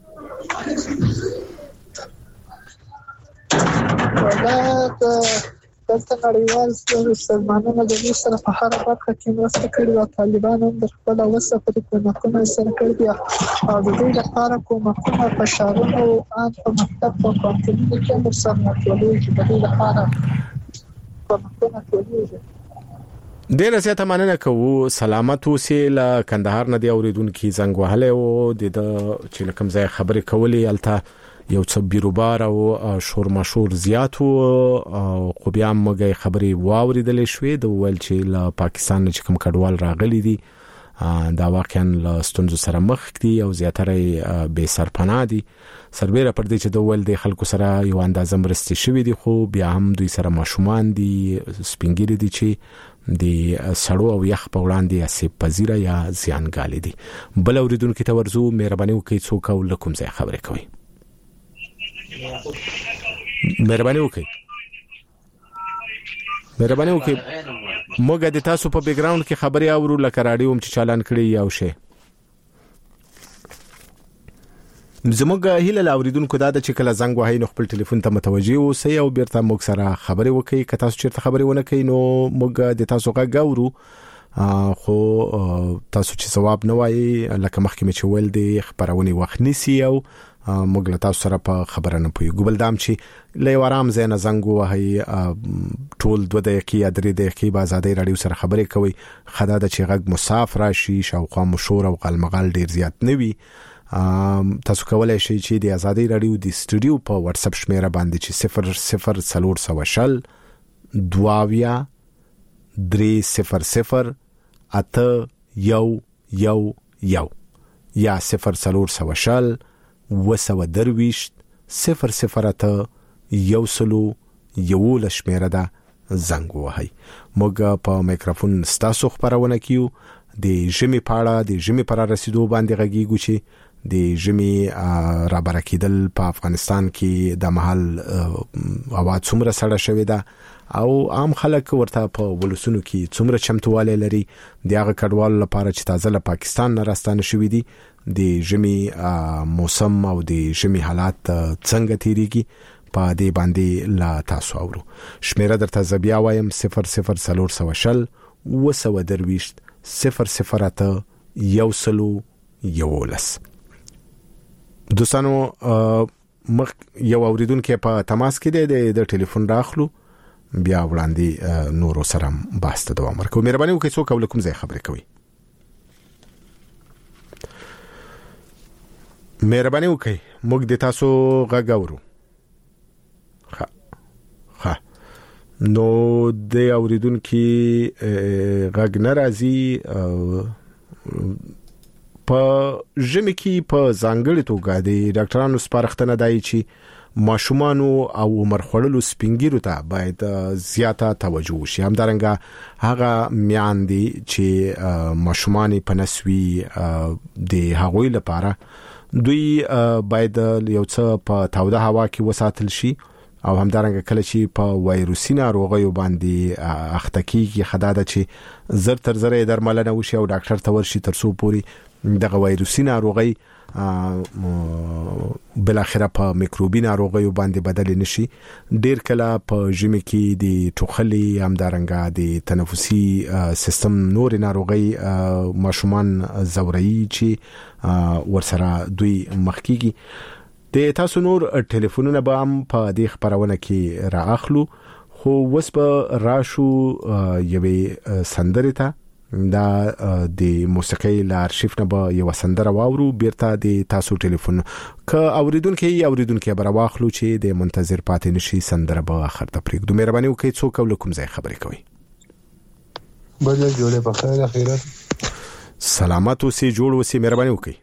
دلته نړیوال سازمانونه د دې سره په هر برخه کې مرسته کړې او طالبانو هم د خپل وسه په کومکونو سره کړی او د دې لپاره کومکونه په شهرونو او په مکتب او کانتینونو کې مرسته کوي چې د دې لپاره کومکونه کوي. ډېر زیاته مننه کوو. سلامت اوسئ. له کندهار نه دی اوریدونکو زنګ وهلی او د چې کوم ځای خبرې کولې الته یو څه بیروبار او شور ماشور زیات او خو بیا موږ خبرې واوریدلې شوې د ول چې له پاکستان چې کوم کډوال راغلي دي دا واقعا له ستونزو سره مخ دي او زیاتره به سرپناه دي. سربېره پر دې چې د ول د خلکو سره یو اندازه مرستې شوې دي خو بیا هم دوی سره ماشومان دي سپینګری دي چې د سړو او یخ په وړاندې اسې پذیره یا زیانګالي دي. بل اوریدونکو ته ورزو مهرباني وکړئ څوک او لکم ځای خبرې کوي. مهرباني وکړئ موږ د تاسو په بیک گراوند کې خبري اورو لکه رادیو چې چالان کړی یو شی. زموږ هیله لاوریدونکو دا چې کله زنګ وهاي نو خپل ټلیفون ته متوجي اوسئ او بیرته موږ سره خبري وکړئ. که تاسو چیرته خبري ونه کوي نو موږ د تاسو غږ اورو خو تاسو چې ثواب نه وایي لکه مخکې مې چې ول دي خبرونه وخت نسی او موږ له تاسو سره په خبره نه پوي. ګوبل دام چې لې ورام زنه زنګ وهاي ټول 2 دقیقې یا 3 دقیقې په آزادۍ رادیو سره خبرې کوي. خدا د چې غږ مسافر راشي شاوخوا مشور او غلمغال ډیر زیات نوي. تاسو کولای شئ چې د آزادۍ رادیو د سټوډیو په واتس اپ شمیره باندې چې 00 22 300 811 یا 00 وسو درويشت 008 یو شمیره ده زنګ وهاي. موږ په میکروفون ستاسو خبرونه کیو د ژمي پاړه د ژمي پر رسیدو باندې غږیږو چې د ژمي را برکیدل په افغانستان کې د محل اواز څومره سړه شوې ده او عام خلک ورته په ولسونو کې څومره چمتواله لري د هغه کډوالو لپاره چې تازه له پاکستان نه راستانه شوی دي د ژمي موسم او د ژمي حالات څنګه تیریږي په دې باندې لا تاسو اورو. شمیره درته زبیا وایم 00400 وسو درويشت 008 یوسلو یولس. دوستانو مخ یو اوریدونکو په تماس کې د ټلیفون راخلو بیا وړاندې نورو سره بحث ته دوام ورکوم. مهرباني وکړئ څوک ولکم ځای خبرې کوي. مهرباني وکړئ موږ د تاسو غږ اورو. ها نو د اوریدونکو غږ ناراضي په ژمي کې په ځانګړي توګه د ډاکټرانو سپارښتنه دی چې ماشومان او عمر خړلو سپینګیرو ته باید زیاته توجه وشي. همدارنګه هغه میاندې چې ماشومان په نسوي د هغوی لپاره دوی باید یو څه په تاوده هوا کې وساتل شي او همدارنګه کله چې په وایروسي ناروغیو باندې اخته کیږي خداده چې زر تر زره درملنه وشي او ډاکټر ته ورشي ترڅو پوري دغه وایروسي ناروغي بل اخره په میکروبي ناروغیو باندې بدل نشي. ډیر کله په ژمي کې د ټوخلي همدارنګه د تنفسي سیستم نور ناروغي ماشومان زوري چې ورسره دوی مخکېږي. د تاسو نور ټلیفونونه به هم په دې خبرونه کې رااخلو خو وس په راشو یوې سندره ته دا د موسیقي ل ارشیف نه به یو سندره واورو بیرته د تاسو ټلیفون ک اوریدونکو به راخلو چې د منتظر پاتې نشي سندره به اخر ته پریږدو. مهرباني وکړئ څوک ولکم ځای خبرې کوي. بل جوړه په خیر خیرات سلامات اوسئ جوړ اوسئ. مهرباني وکړئ.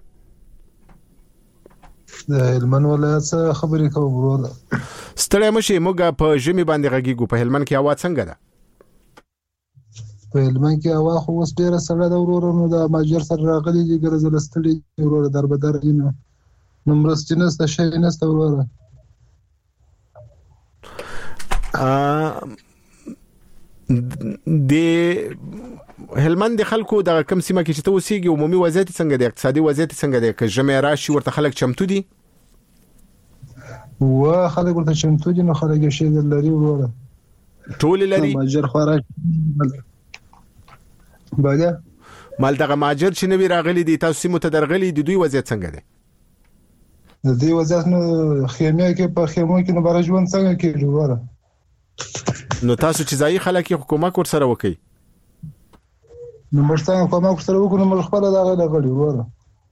د هلمند ولایت څخه خبرې کوم ورور. ستړی مشي موږ په ژمي باندې غږیږو. په هلمند کې هوا څنګه ده؟ په هلمند کې هوا خو اوس ډیره سړه ده ورور. نو د ماجر سره راغلي دي ګرځل ستړي ورور دربدر دي نو مرستې نشته شي نشته ورور. د هلمند خلکو د کم سیمه کې چې ته اوسېږي عمومي وضعیت څنګه دی؟ اقتصادي وضعیت څنګه دی؟ که ژمي راشي ورته خلک چمتو دي؟ و خلک ورته چمتو دي نو خلک شي لري وروره ټول لري ماجر خوراک باګه مال دغه ماجر چې نوی راغلي دي تاسو سیمه ته درغلي دي دوی وضعیت څنګه دی؟ د دې وضعیت نو خیمه کې په خیمو کې نو بار ژوند څنګه کېږي وروره. نو تاسو چې ځای خلک حکومت ور سره وکي نو مرستان حکومت ور سره وکړو نو خپل دغه لغړي وروره.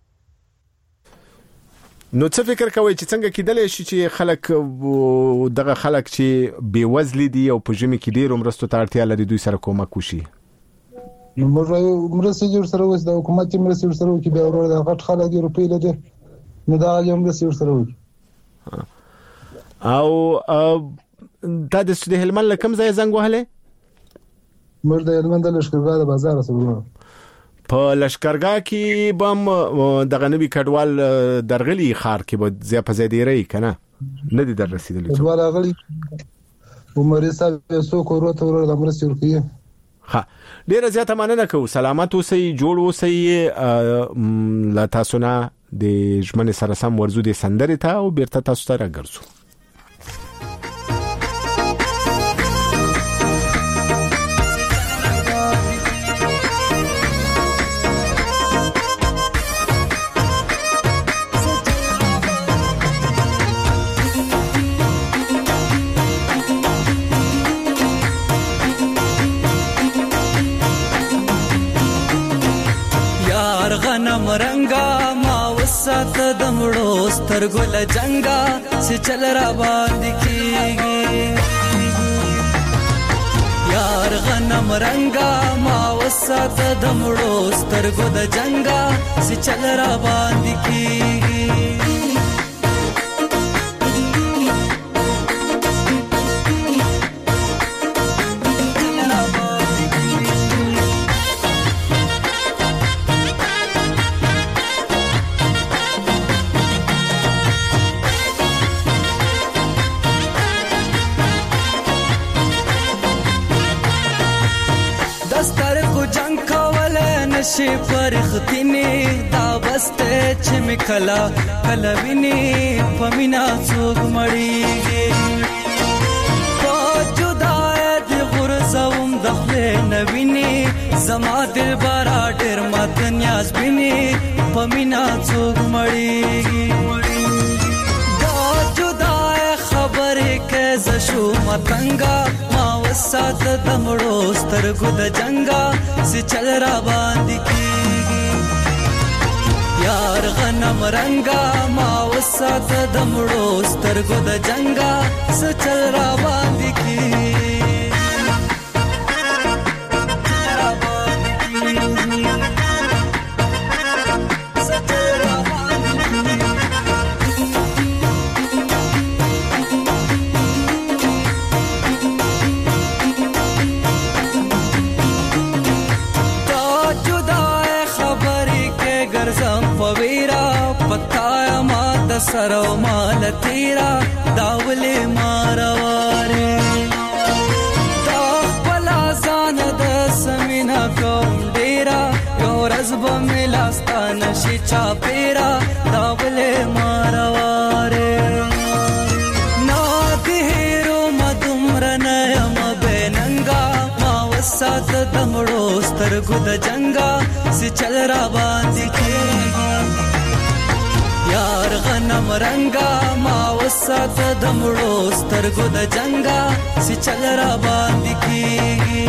نو څه فکر کوئ چې څنګه کېدلی شي چې خلک دغه خلک چې بې وزلي دي او په ژمي کې ډېر مرستو ته اړتیا لري دوی سره کومک وشي؟ نو مرستې جوړ سره وس د حکومت مرستې ور سره وکي به وروره د غټ خلک روپۍ لري نو دا هم مرستې ور سره وکي. او دا د هلمند لکم ځای زنګ وهله؟ مرد هلمند د لشکرګاه د بازار سره په لشکرګاه کې بم دغه نوی کډوال درغلي خار کې به زیات په زیاتېری کنه نه دي در رسیدلی کډوال غلي عمر صاحب سو کورو ته ور د مرستې ورکړي. ها ډیر زیاته مننه کوم. سلامت اوسئ جوړ اوسئ. لا تاسو نه د ژمنې سره سم ورزو د سندرې ته او بیرته تاسو ته راګرځو. مرنګا ما وسات د مړو سترګو ل جنگا چې چل را باندې کیږي یار غنم رنگا ما وسات د مړو سترګو د جنگا چې چل را باندې کیږي. سترګو جنگ کولای نشي پرختینه دا بسته چې مکلا کله ویني پمینا څوک مړیږي په جدای دی غرزوم دخله نویني زما دل بارا ډېر مات نیاز بیني پمینا څوک مړیږي دا جدای خبره کې زشو متنګا ما وسات دمړو سترګو د جنگا سي چل را باندې کیږي یار غنم رنگا ما وسات دمړو سترګو د جنگا سي چل را باندې کیږي سرو مال تیرا داوله مارواره دا خپلا ځان د سمینا کوم ډیرا یو رزب ملاستان شي چا پیرا داوله مارواره نا دهرو مدمرنه مبننګا ما وسات دمړو سترګو د جنگا سي چل را باندې کیږي یار غنم رنگا ما وسات دمړو سترګو د جنگا سي چل را باندې کیږي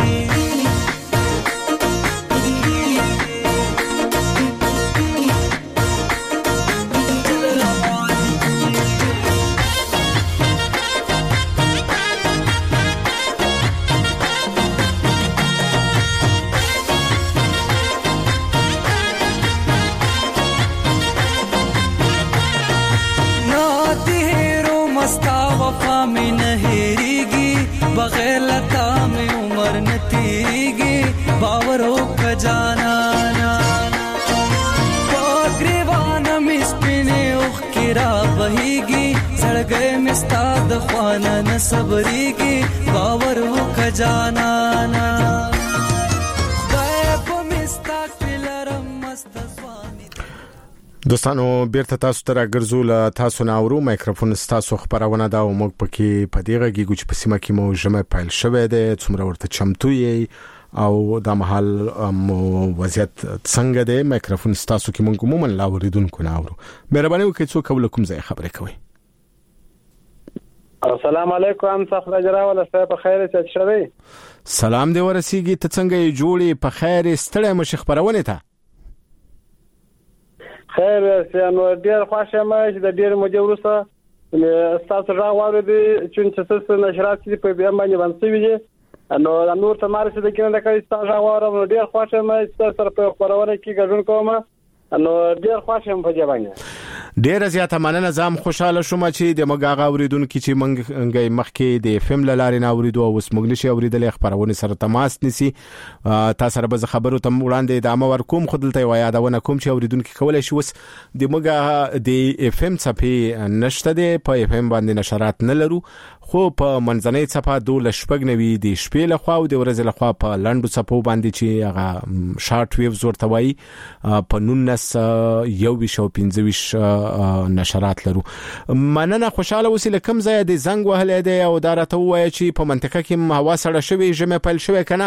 बगैर लता में उम्र न तीगी बावरों का जाना ग्रेवाना मिस्पिने उखिरा बहीगी सड़गे मिस्ताद ख्वाना न सबरीगी बावरों का जाना دوستانو بیرته تاسو ته راګرځول تاسو ناورو مایکروفون تاسو خبرونه دا او موږ پکې پدیغه گیګو چې په سیمه کې مو جمع پایل شوه ده څومره ورته چمتو یې او د محل وضعیت څنګه ده مایکروفون تاسو کې موږ عموما لاوریدونکو ناورو مهرباني وکړئ څو کوم ځای خبرې کوي السلام علیکم صاحب راجرا ولا ستاسو په خیر چې شوي سلام دې ورسیږي ته څنګه یې جوړې په خیر ستړی مش خبرونه ته خیر نو ډیر خوشاله ما چې د ډیر مجورسه تاسو راوړل دي چې تاسو نشرات په بیا باندې باندې ویږي نو نور ته مارسه د کینه د کړي تاسو راوړم نو ډیر خوشاله ما چې تاسو په خبرونه کې ګډون کوم نو ډیر خوشاله په ځبانه ډیر زیاته مننه زم خوشاله شوم چې د مګاغه اوریدونکو چې منګي مخکې د فهم لارې نه اوریدو او سمګلیشي اوریدل خبرونه سره تماس نسی تاسو سره به خبرو تم وړاندې د امر کوم خدلته و یادونه کوم چې اوریدونکو کولای شي وس د مګا د اف ام صفه نشته د په اف ام باندې نشرات نه لرو خو په منځنۍ صفه دول شپږنوي د شپې له خوا او د ورځې له خوا په لندو صفو باندې چې هغه شارټ ویوز ورته وایي په 19:15 نشرات لرو مننه خوشاله وسیله کم ځای د زنګ وهلې دی او دارته وایي چې په منطقه کې هوا سړه شوی جمع پل شوی کنه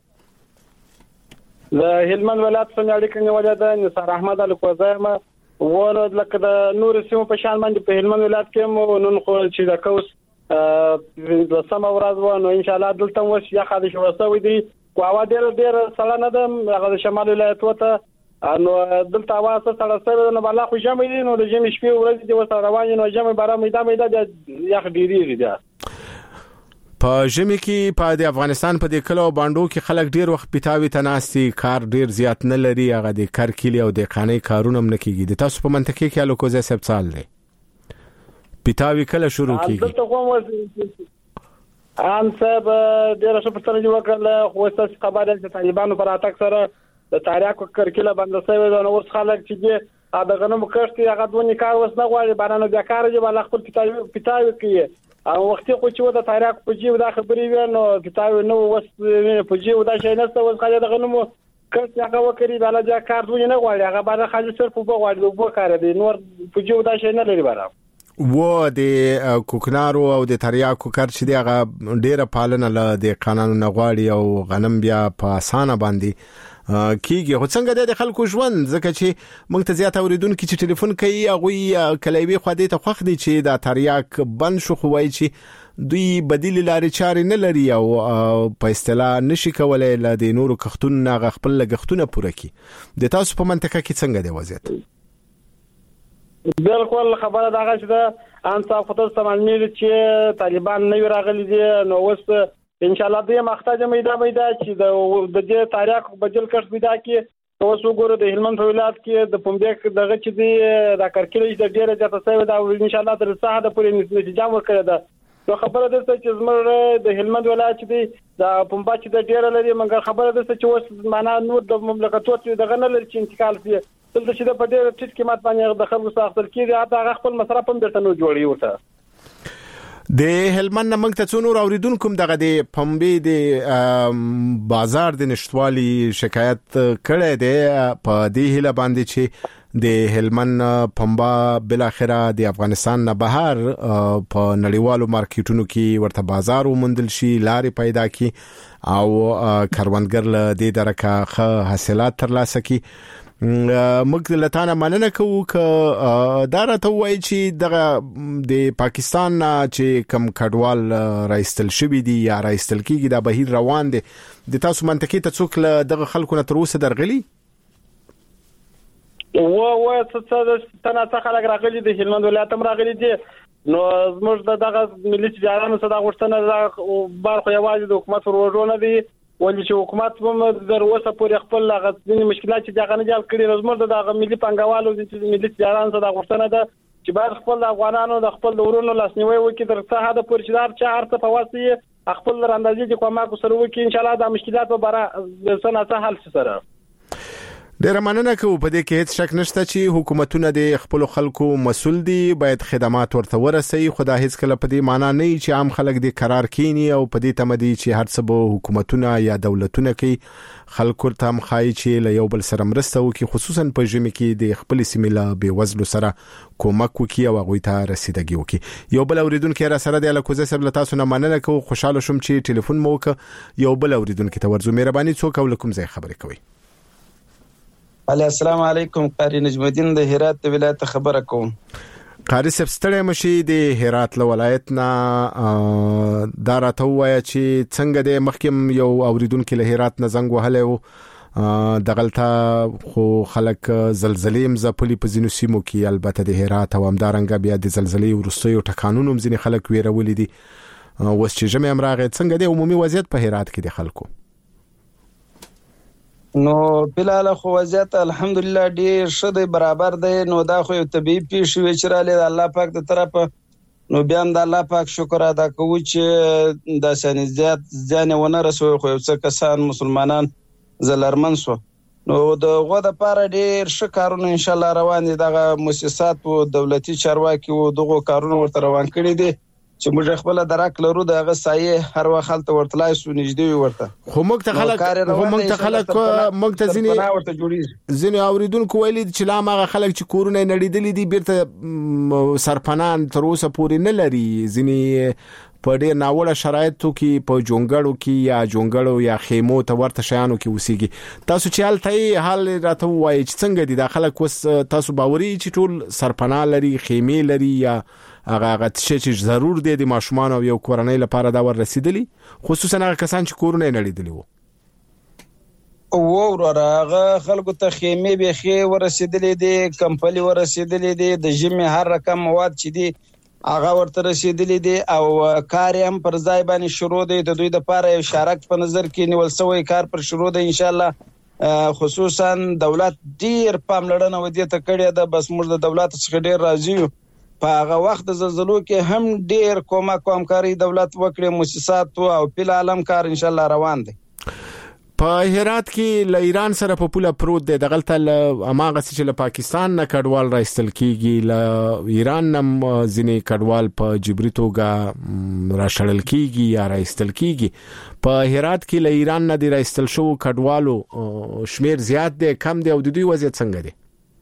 د هلمند ولایت څنګه اړیکه نیولې ده نثار احمد الکوزایمه ونه لکه د نور سیمو په شان باندې په هلمند ولایت کې مو نن خو چې د کوس د سم ورځ و نو ان شاء الله دلته وش یا خاطر شو وسوي دي کو هوا ډېر سړه نه ده هغه شمال ولایت وته نو دلته هوا سره سره نو بل خو جمع دي نو د جمع شپې ورځ دي وسره روان نو جمع بارا میدا یا ډیری دي په جمع کې په د افغانستان په د کلو باندو کې خلک ډیر وخت بيتاوي تناسي کار ډیر زیات نه لري هغه د کار کلی او د قانې کارونه هم نه کیږي د تاسو په منطقه کې الوکوزه سب سال دی بيتاوي کله شروع کیږي ان صاحب ډیر څه په ترجمه وکړل خو تاسو خبره چې طالبانو پر اتاک سره د تاریخ کرکله باندې سوي نو ورس خلک چې دا غنمو کښتي هغه دونی کار وس نه غواړي بارانو بیا کار دی بل خپل پټاوي کوي او وختي خو چې د تاریخ په جیب دا خبرې وي نو کتاب نو وس په جیب دا شي نه څه وس خاله دغه نو کله هغه وکړي بالا ځا کار دوی نه غواړي هغه باندې خالي صرف په غواړي وګ کار دی نور په جیب دا شي نه لري بارا و د کوکنارو او د تریاکو کار چې دی هغه ډیره پالنه له د قانون غواړي او غنم بیا په اسانه باندې کیږي. خو څنګه د خلکو ژوند ځکه چې موږ ته زیات اوریدونکو چې ټلیفون کوي هغه کلیوي خو دې ته خوښ دي چې دا تریاک بند شو خو وایي چې دوی بدیل لارې چارې نه لري او په اصطلاح نشي کولای ل د نورو کښتون نه خپل لګښتونه پوره کړي. د تاسو په منطقه کې څنګه دی وضعیت؟ بالکل خبره دا چې دا انصاف خطر سمانیل چې طالبان نه راغلي دي نو وس ان شاء الله د مختاج میدا چې د دې تاریخ بدل کړ پیدا کې اوس وګورو د هلمند ولایت کې د پمبیک دغه چې دی دا کارکړي د ډیره ځته سوي دا ان شاء الله تر ساحه د پورې نتیجه ورکړه ده. نو خبره ده چې زموږ د هلمند ولایت چې دی دا پمبا چې د ډیره لري مګر خبره ده چې اوس معنا نور د مملکتونو دغه نه لري چې انتقال شي تل چې د په ډیره ټیټ قیمت باندې د خلکو سره خپل کېږي هغه خپل مصرف هم درته نو جوړي ورته. د هلمند موږ ته څو نور اوریدونکو دغه د پمبې د بازار د نشټوالي شکایت کړی دی په دې هله باندې چې د هلمند پمبا بل اخره د افغانستان نه بهر په نړیوالو مارکیټونو کې ورته بازار ومندل شي لارې پیدا کی او کاروانګر له دې درکه حاصلات ترلاسه کی. موږ لتانه مننه کوو ک دا راته وایي چې دغه د پاکستان چې کم کډوال راستل شوی دی یا راستل کیږي دا بهیر روان دي د تاسو منطقې ته څوک دغه خلکو نه تر اوسه درغلي و څه څه خلک راغلي د هلمند ولایت هم راغلي دي نو زموږ دغه ملي تجارانو صدا غوښتنه بار خو یوازې د حکومت ورژونه دي ولې چې حکومت هم در اوسه پورې خپل غوښتنې مشکلات چې دغه نه جال کړي زموږ دغه ملي پنګوالو چې ملي تجاران صدا غوښتنه ده چې باید خپل افغانانو د خپل ورونو لاسنیوي وکړي تر څه حد پورې چې دا چارته په واسطه خپل اندازې چې کومه کو سره وکړي ان شاء الله دا مشکلات به برا سنه حل سره. ډیر مننه کوم په دې کې هیڅ شک نشته چې حکومتونه د خپل خلکو مسؤل دي باید خدمات ورته ورسي خدا هیڅ کله په دې معنی نه چې عام خلک د قرار کینی او په دې تمدي چې هر څه به حکومتونه یا دولتونه کوي خلکو ته مخای چې له یو بل سره مرسته وکړي خصوصا په ژمي کې د خپل سیمې له بیوزلو سره کومک وکړي او هغه ته رسیدګي وکړي. یو بل اوریدونکو را سره د الکوزه سره تاسو نه مننه کوم خوشاله شوم چې ټلیفون مو وکړ. یو بل اوریدونکو ته ورزو مهرباني څوک ولکم ځای خبرې کوي. السلام علیکم قاری نجم الدین د هرات ولایت خبره کوم. قاری صاحب ستړی مشي د هرات ولایت نه دا راته وایي چې څنګه د مخکم یو اوریدونکو له هرات نه زنګ وهلی و دغلته خو خلک زلزلې مزپلي په ځینو سیمو کې البته د هرات او همدارنګه بیا د زلزلې وروستیو ټکانونو هم ځینې خلک ویرولي دي اوس چې ژمی هم راغی څنګه د عمومي وضعیت په هرات کې د خلکو؟ نو بلال خو وضعیت الحمدلله ډیر ښه دی برابر دی نو دا خو یو طبيعي پیښه وی چې رااله د الله پاک د طرفه نو بیا د الله پاک شکر ادا کوو چې د سنځات ځان ونه رسوي خو یو څه کسان مسلمانان زلرمن شو نو دغه د پاره ډیر ښه کارونه ان شاء الله روان دي دغه مؤسسات او دولتي چارواکي او دغه کارونه ورته روان کړي دي چې موږ خپل درک لرو دغه سایه هر وخت ته ورتلای سو نږدې ورته خو موږ ته ځینې اوریدونکو ویلي چې لا ماغه خلک چې کورونه نړیدلې دي بیرته سرپنان تر اوسه پورې نه لري ځینې په ډېر ناوړه شرایطو کې په جونګړو کې یا خیمو ته ورته شیانو کې اوسېږي. تاسو چې هلته حال راته وایي چې څنګه دي دا خلک اوس تاسو باوري چې ټول سرپناه لري خیمې لري یا هغه چې ضرور دي د ماشومان او یو کورنۍ لپاره دا ور رسیدلی خصوصا هغه کسان چې کورونه نړیدلی وو او ورغه خلکو ته خیمې به خي ورسیدلې دي کمپلي ورسیدلې دي د ژمي هر رقم مواد چې دي هغه ورته رسیدلې دي او کار هم پر ځای باندې شروع دی د دوی د لپاره یو شارک په نظر کې نیول شوی کار پر شروع دی ان شاء الله خصوصا دولت ډیر پاملرنه ودی ته کړی ده بس موږ د دولت څخه ډیر راضی یو په هغه وخت د زلزلو کې هم ډیر کومه کومکاري دولت وکړي مؤسسات او په عالم کار ان شاء الله روان دي. په هرات کې له ایران سره په پوله پروت دی دغلته اماغه چې له پاکستان نه کډوال راستل کیږي له ایران نم ځینې کډوال په جبري توګه راشړل کیږي یا راستل کیږي په هرات کې له ایران نه دی راستل شو کډوالو شمیر زیات دی کم دی او د دوی وضعیت څنګه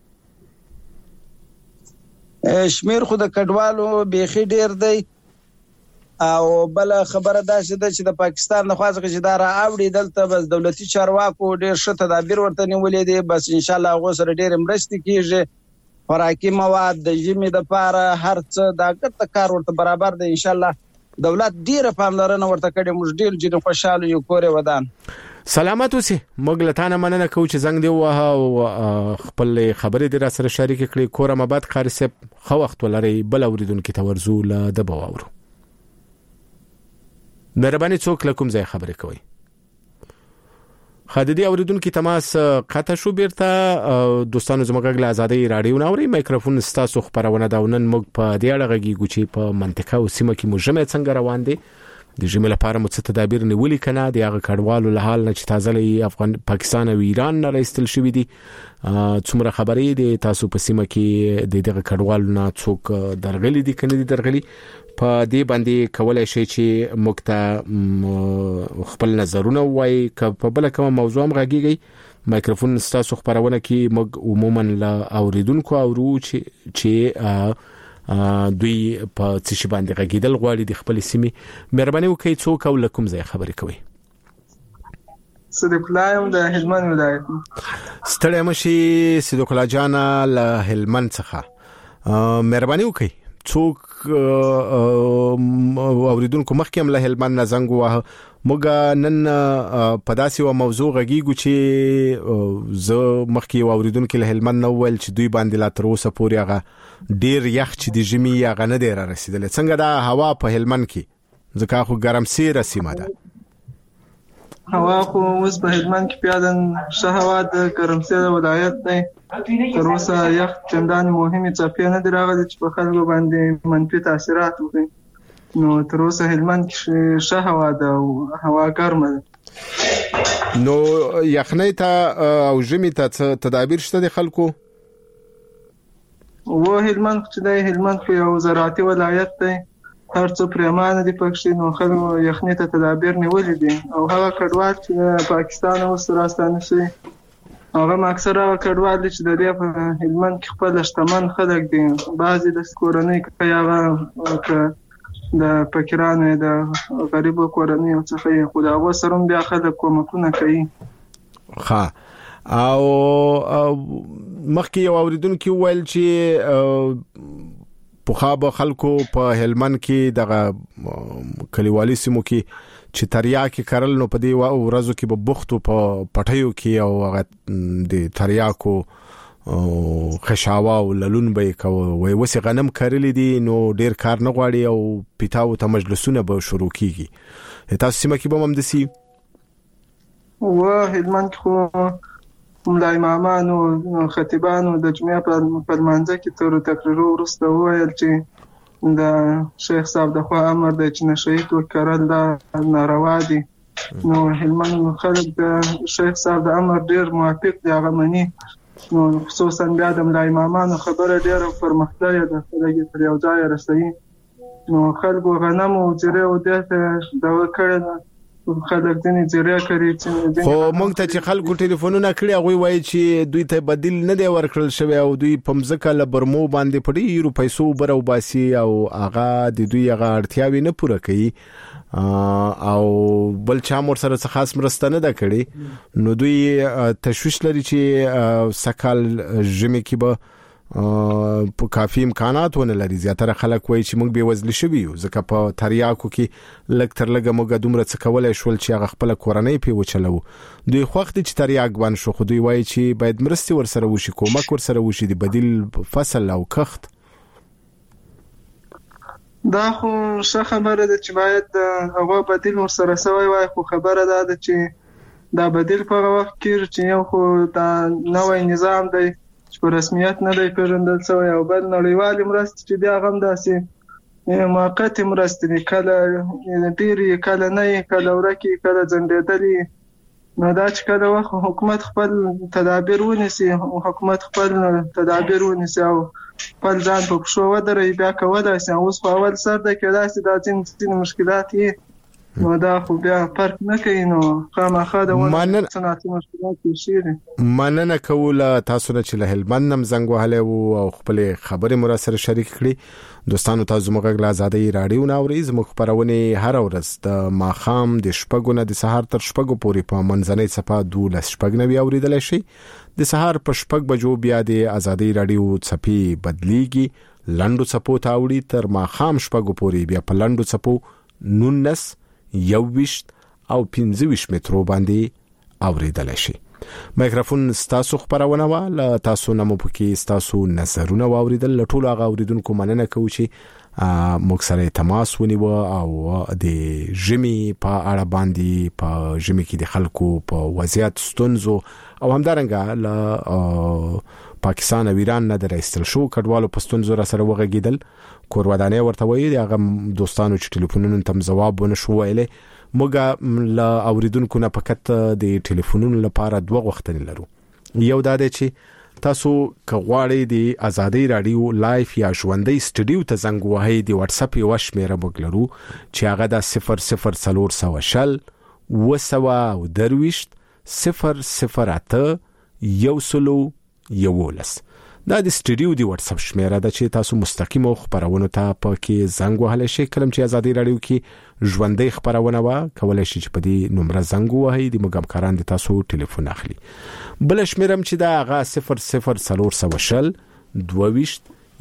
دی شمیر خو د کډوالو بیخي ډیر دی او بل خبره دا چې د پاکستان د خواځه چې دا را اوړي دلته بس دولتي چارواکو ډیر ښه تدابیر ورته نیولې دي بس ان شاء الله هغه سره ډیر مرستې کیږي خوراکي مواد د ژمي د پاره هر څه دا ګټه کار ورته برابر دی ان شاء الله دولت ډیره پاملرنه ورته کړي موږ ډیر جن خوشاله یو کور ودان سلامات اوسې موږ له تانه مننه کوو چې زنګ دی وه او خپل خبرې دې را سره شریک کړې کورم آباد قاری صاحب خو وخت ولري بل اوریدونکو ته ورزو له د بواورو مهرباني څوک لکم ځای خبرې کوي خدای دې اوریدونکو تماس قطع شو بیرته دوستانو زموږ له ازادي رادیو ناوري مایکروفون ستاسو خبرونه دا ونن موږ په دې اړه غږیږو چې په منطقه او سیمه کې مجمع څنګه روان دي د ژمي لپاره مو څه تدابیر نیولې کنه د هغه کډوالو له حال نه چې تازه له پاکستان او ایران نه راستل شوی دي څومره خبرې دي تاسو په سیمه کې د دغه کډوالو نه څوک درغلي دي کنه دي درغلي په دې باندې کولای شي چې مکته خپل نظرونه وایي په بل کومه موضوع هم غږیږي مایکروفون ستاسو خبرونه کې موږ عموما لا اوریدونکو اورو چې دوی په څه شي باندې غږیدل غواړي د خپل سیمې مهرباني وکړئ څوک او لکم ځای خبرې کوي صدیق الله یم د هلمند ولایت ستړی مشي صدیق الله جان له هلمند څخه مهرباني وکړئ څوک اوریدونکو مخکې هم له هلمند نه زنګ وه موږ نن په داسې یو موضوع غږیږو چې زه مخکې اوریدونکو له هلمند نه ویل چې دوی باندې لا تر اوسه پورې هغه ډیر یخ چې د ژمي هغه نه دی را رسیدلی څنګه دا هوا په هلمند کې ځکه خو ګرمسیره سیمه ده هوا خو اوس په هلمند کې پیادن ښه هوا د ګرمسیره ولایت دی تر اوسه یخ چندان مهمه څپې نه دی راغلي چې په خلکو باندې منفي تاثیرات وکړي نو تر اوسه هلمند کې ښه هوا ده او هوا ګرمه ده نو یخنۍ ته او ژمي ته تدابیر شته د خلکو و هلمند چې دی هلمند خو یو زراعتي ولایت دی هر څه پرېمانه دي پکښې نو خلکو یخنۍ ته تدابیر نیولې دي او هغه کډوال چې پاکستان اوس راستانه شوي هغه اکثره کډوال دي چې د دې په هلمند کې خپل شتمن خلک دي بعضې د کورنۍ که هغه د فقیرانو د غریبو کورنیو څخه خو د هغو سره هم بیا خلک کومکونه کوي او مخکې یو اوریدونکو ویل چې پوخا به خلکو په هلمند کې دغه کلیوالي سیمو کې چې تریاکي کرل نو په دې ورځو کې به بوختو په پټیو کې او هغه د تریاکو خشاوا او للون به کوي وسې غنم کرل دي نو ډیر کار نه غواړي او پیتاو ته مجلسونه به شروع کیږي تاسو سیمه کې به هم دسي و هلمند خو ملا امامانو خطیبانو د جمعې په لمانځه کې تر تقریر وروسته وویل چې د شیخ صاحب د خوا امر دی چې نشه یي توکي کرل دا ناروا دي نو هلمند خلک د شیخ صاحب د امر ډیر موافق دي هغه مني نو خصوصا بیا د ملا امامانو خبره ډیره پرمختللې ده خلک یې تر یو ځایه رسوي نو خلکو غنم او جرې او دې ته دعوه کړې ده خلک ځینې جریه کوي خو موږ ته چې خلکو ټلیفونونه کړي هغوی وایي چې دوی ته بدیل نه دی ورکړل شوی او دوی په مځکه له برمو باندې په ډېرو پیسو اوبه راوباسي او هغه د دوی هغه اړتیاوې نه پوره کوي او بل چا هم ورسره څه خاص مرسته نه ده کړې نو دوی تشویش لري چې سږ کال ژمي کې به په کافي امکانات ونه لري زیاتره خلک وایي چې موږ بې وزله شوي یو ځکه په تریاکو کې لږ تر لږه موږ دومره څه کولی شول چې هغه خپله کورنۍ پرې وچلوو دوی خوښ دي چې تریاک بند شو خو دوی وایي چې باید مرستې ورسره وشي کومک ورسره وشي د بدیل فصل او کښت دا خو ښه خبره ده چې باید هغه بدیل ورسره سوی وای خو خبره ده چې دا بدیل په هغه وخت کې چې یو خو دا نوی نظام دی چې په رسمیت نه دی پیژندل شوی او بل نړیوالې مرستې چې بیا هم داسې موقتې مرستې دي کله ډېرې کله نه کله ورکې کله ځنډېدلې نو دا چې کله وخت حکومت خپل تدابیر ونیسي او خپل ځان په پښو ودرې بیا کولای شي. اوس په اول سر د کېدای شي دا ځینې مشکلات یې نو دا خو بیا فرق نه کوي. نو خامخا د صنعتي مشکلات شي. مننه کوله تاسو نه چې له هلمند نم زنګ وهلی وو او خپل خبرې مو را سره شریک کړي. دوستانو تاسو زموږ غږ له ازادۍ راډیو نه اورئ. زموږ خپرونې هر ورځ د ماښام د 6 نه د سهار تر 6 پورې په منځنۍ صفحه 12:09 اوریدلی شي. د سهار په 6 بجو بیا د ازادۍ راډیو صفحې بدلیږي، لنډو صفحو ته اوړي. تر ماښام 6 پورې بیا په لنډو صفحو 19 21 او 25 مترو باندې اوریدلی شي. مایکروفون ستاسو خبرونه وا تاسو نمو پکې ستاسو نظرونه واوریدل. ټول هغه اوریدونکو مننه کوم چې موږ سره تماس ونیو او د ژمي په اړه باندې په ژمي کې د خلکو په وضعیت ستونزو او همدارنګه له پاکستان او ایران نه درېستل شو کډوالو په ستونزو را سره وغږیدل. کورودانې ورته وایي هغه دوستانو چې ټلیفونونو ته جواب ونشو ویلې. موږ له اوریدونکو نه فقط د ټلیفونونو لپاره 2 وختونه لرو. یو دا دی چې تاسو کغواړئ د ازادۍ راډیو لایف یا ژوندۍ سټډیو ته زنګ وهئ. د واتس اپ یو شمیره موږ لرو چې هغه د 0040 220 008 111. دا د سټډیو دی واتس اپ شمیره ده چې تاسو مستقیم خبرونه ته پکې زنګ وهلی شئ. کلم چې ازادۍ راډیو کې ژوندۍ خبرونه وا کولای شي چې په دې نمبر زنګ وهئ. د موږ همکاران د تاسو ټلیفون اخلي. بل شمیرم چې دا هغه 0040 220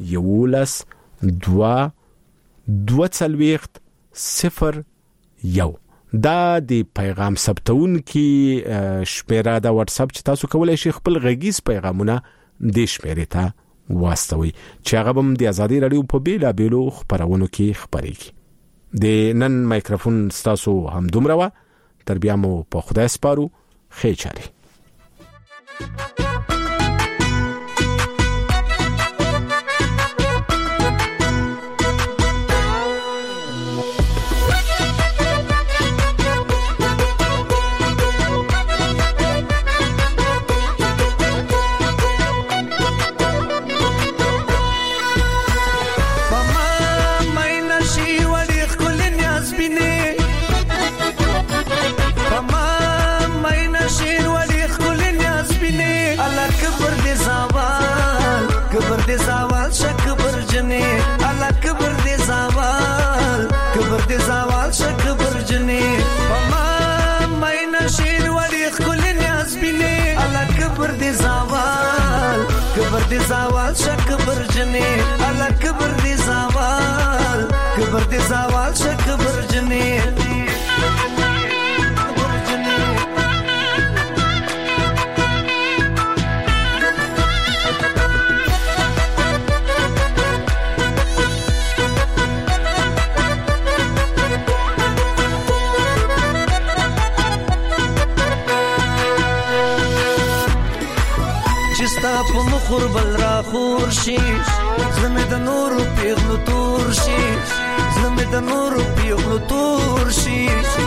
112 دا د پیغام ثبتون کې شمیره دا واتس اپ چې تاسو کولای شئ خپل غږیز پیغامونه د شمیرې ته واستوي چې هغه هم د ازادۍ راډیو په بیلابیلو خبرونو کې خبرېږي. د نن مایکروفون ستاسو هم دومره وا. تر بیا مو په خدای سپارو. خیر چاري. دي زوال شک برجنی الله کبر دي زوال کبر دي زوال شک برجنی قربل را خور شي زمه د نور پیغلو تور شي زمه د نور پیغلو تور شي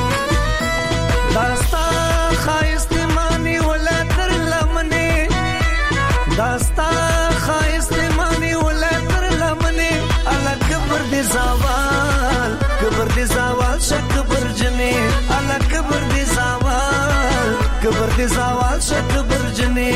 داستا خایست مانی ولا تر لمنه داستا خایست مانی ولا تر لمنه الله کبر دي زوال شک برجنه الله کبر دي زوال شک برجنه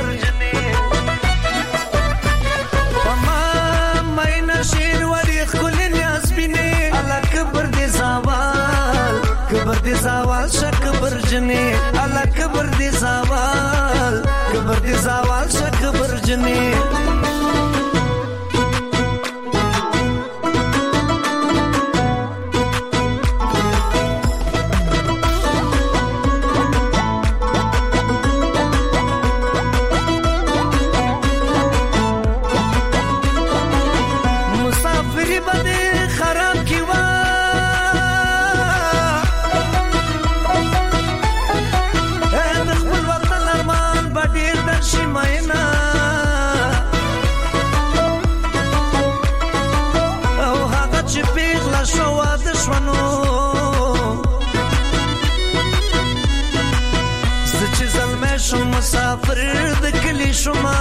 کبر دي زوال شک برجنی الله کبر دي زوال شک برجنی مسافری بده خراب کی my مسافر د کلی شما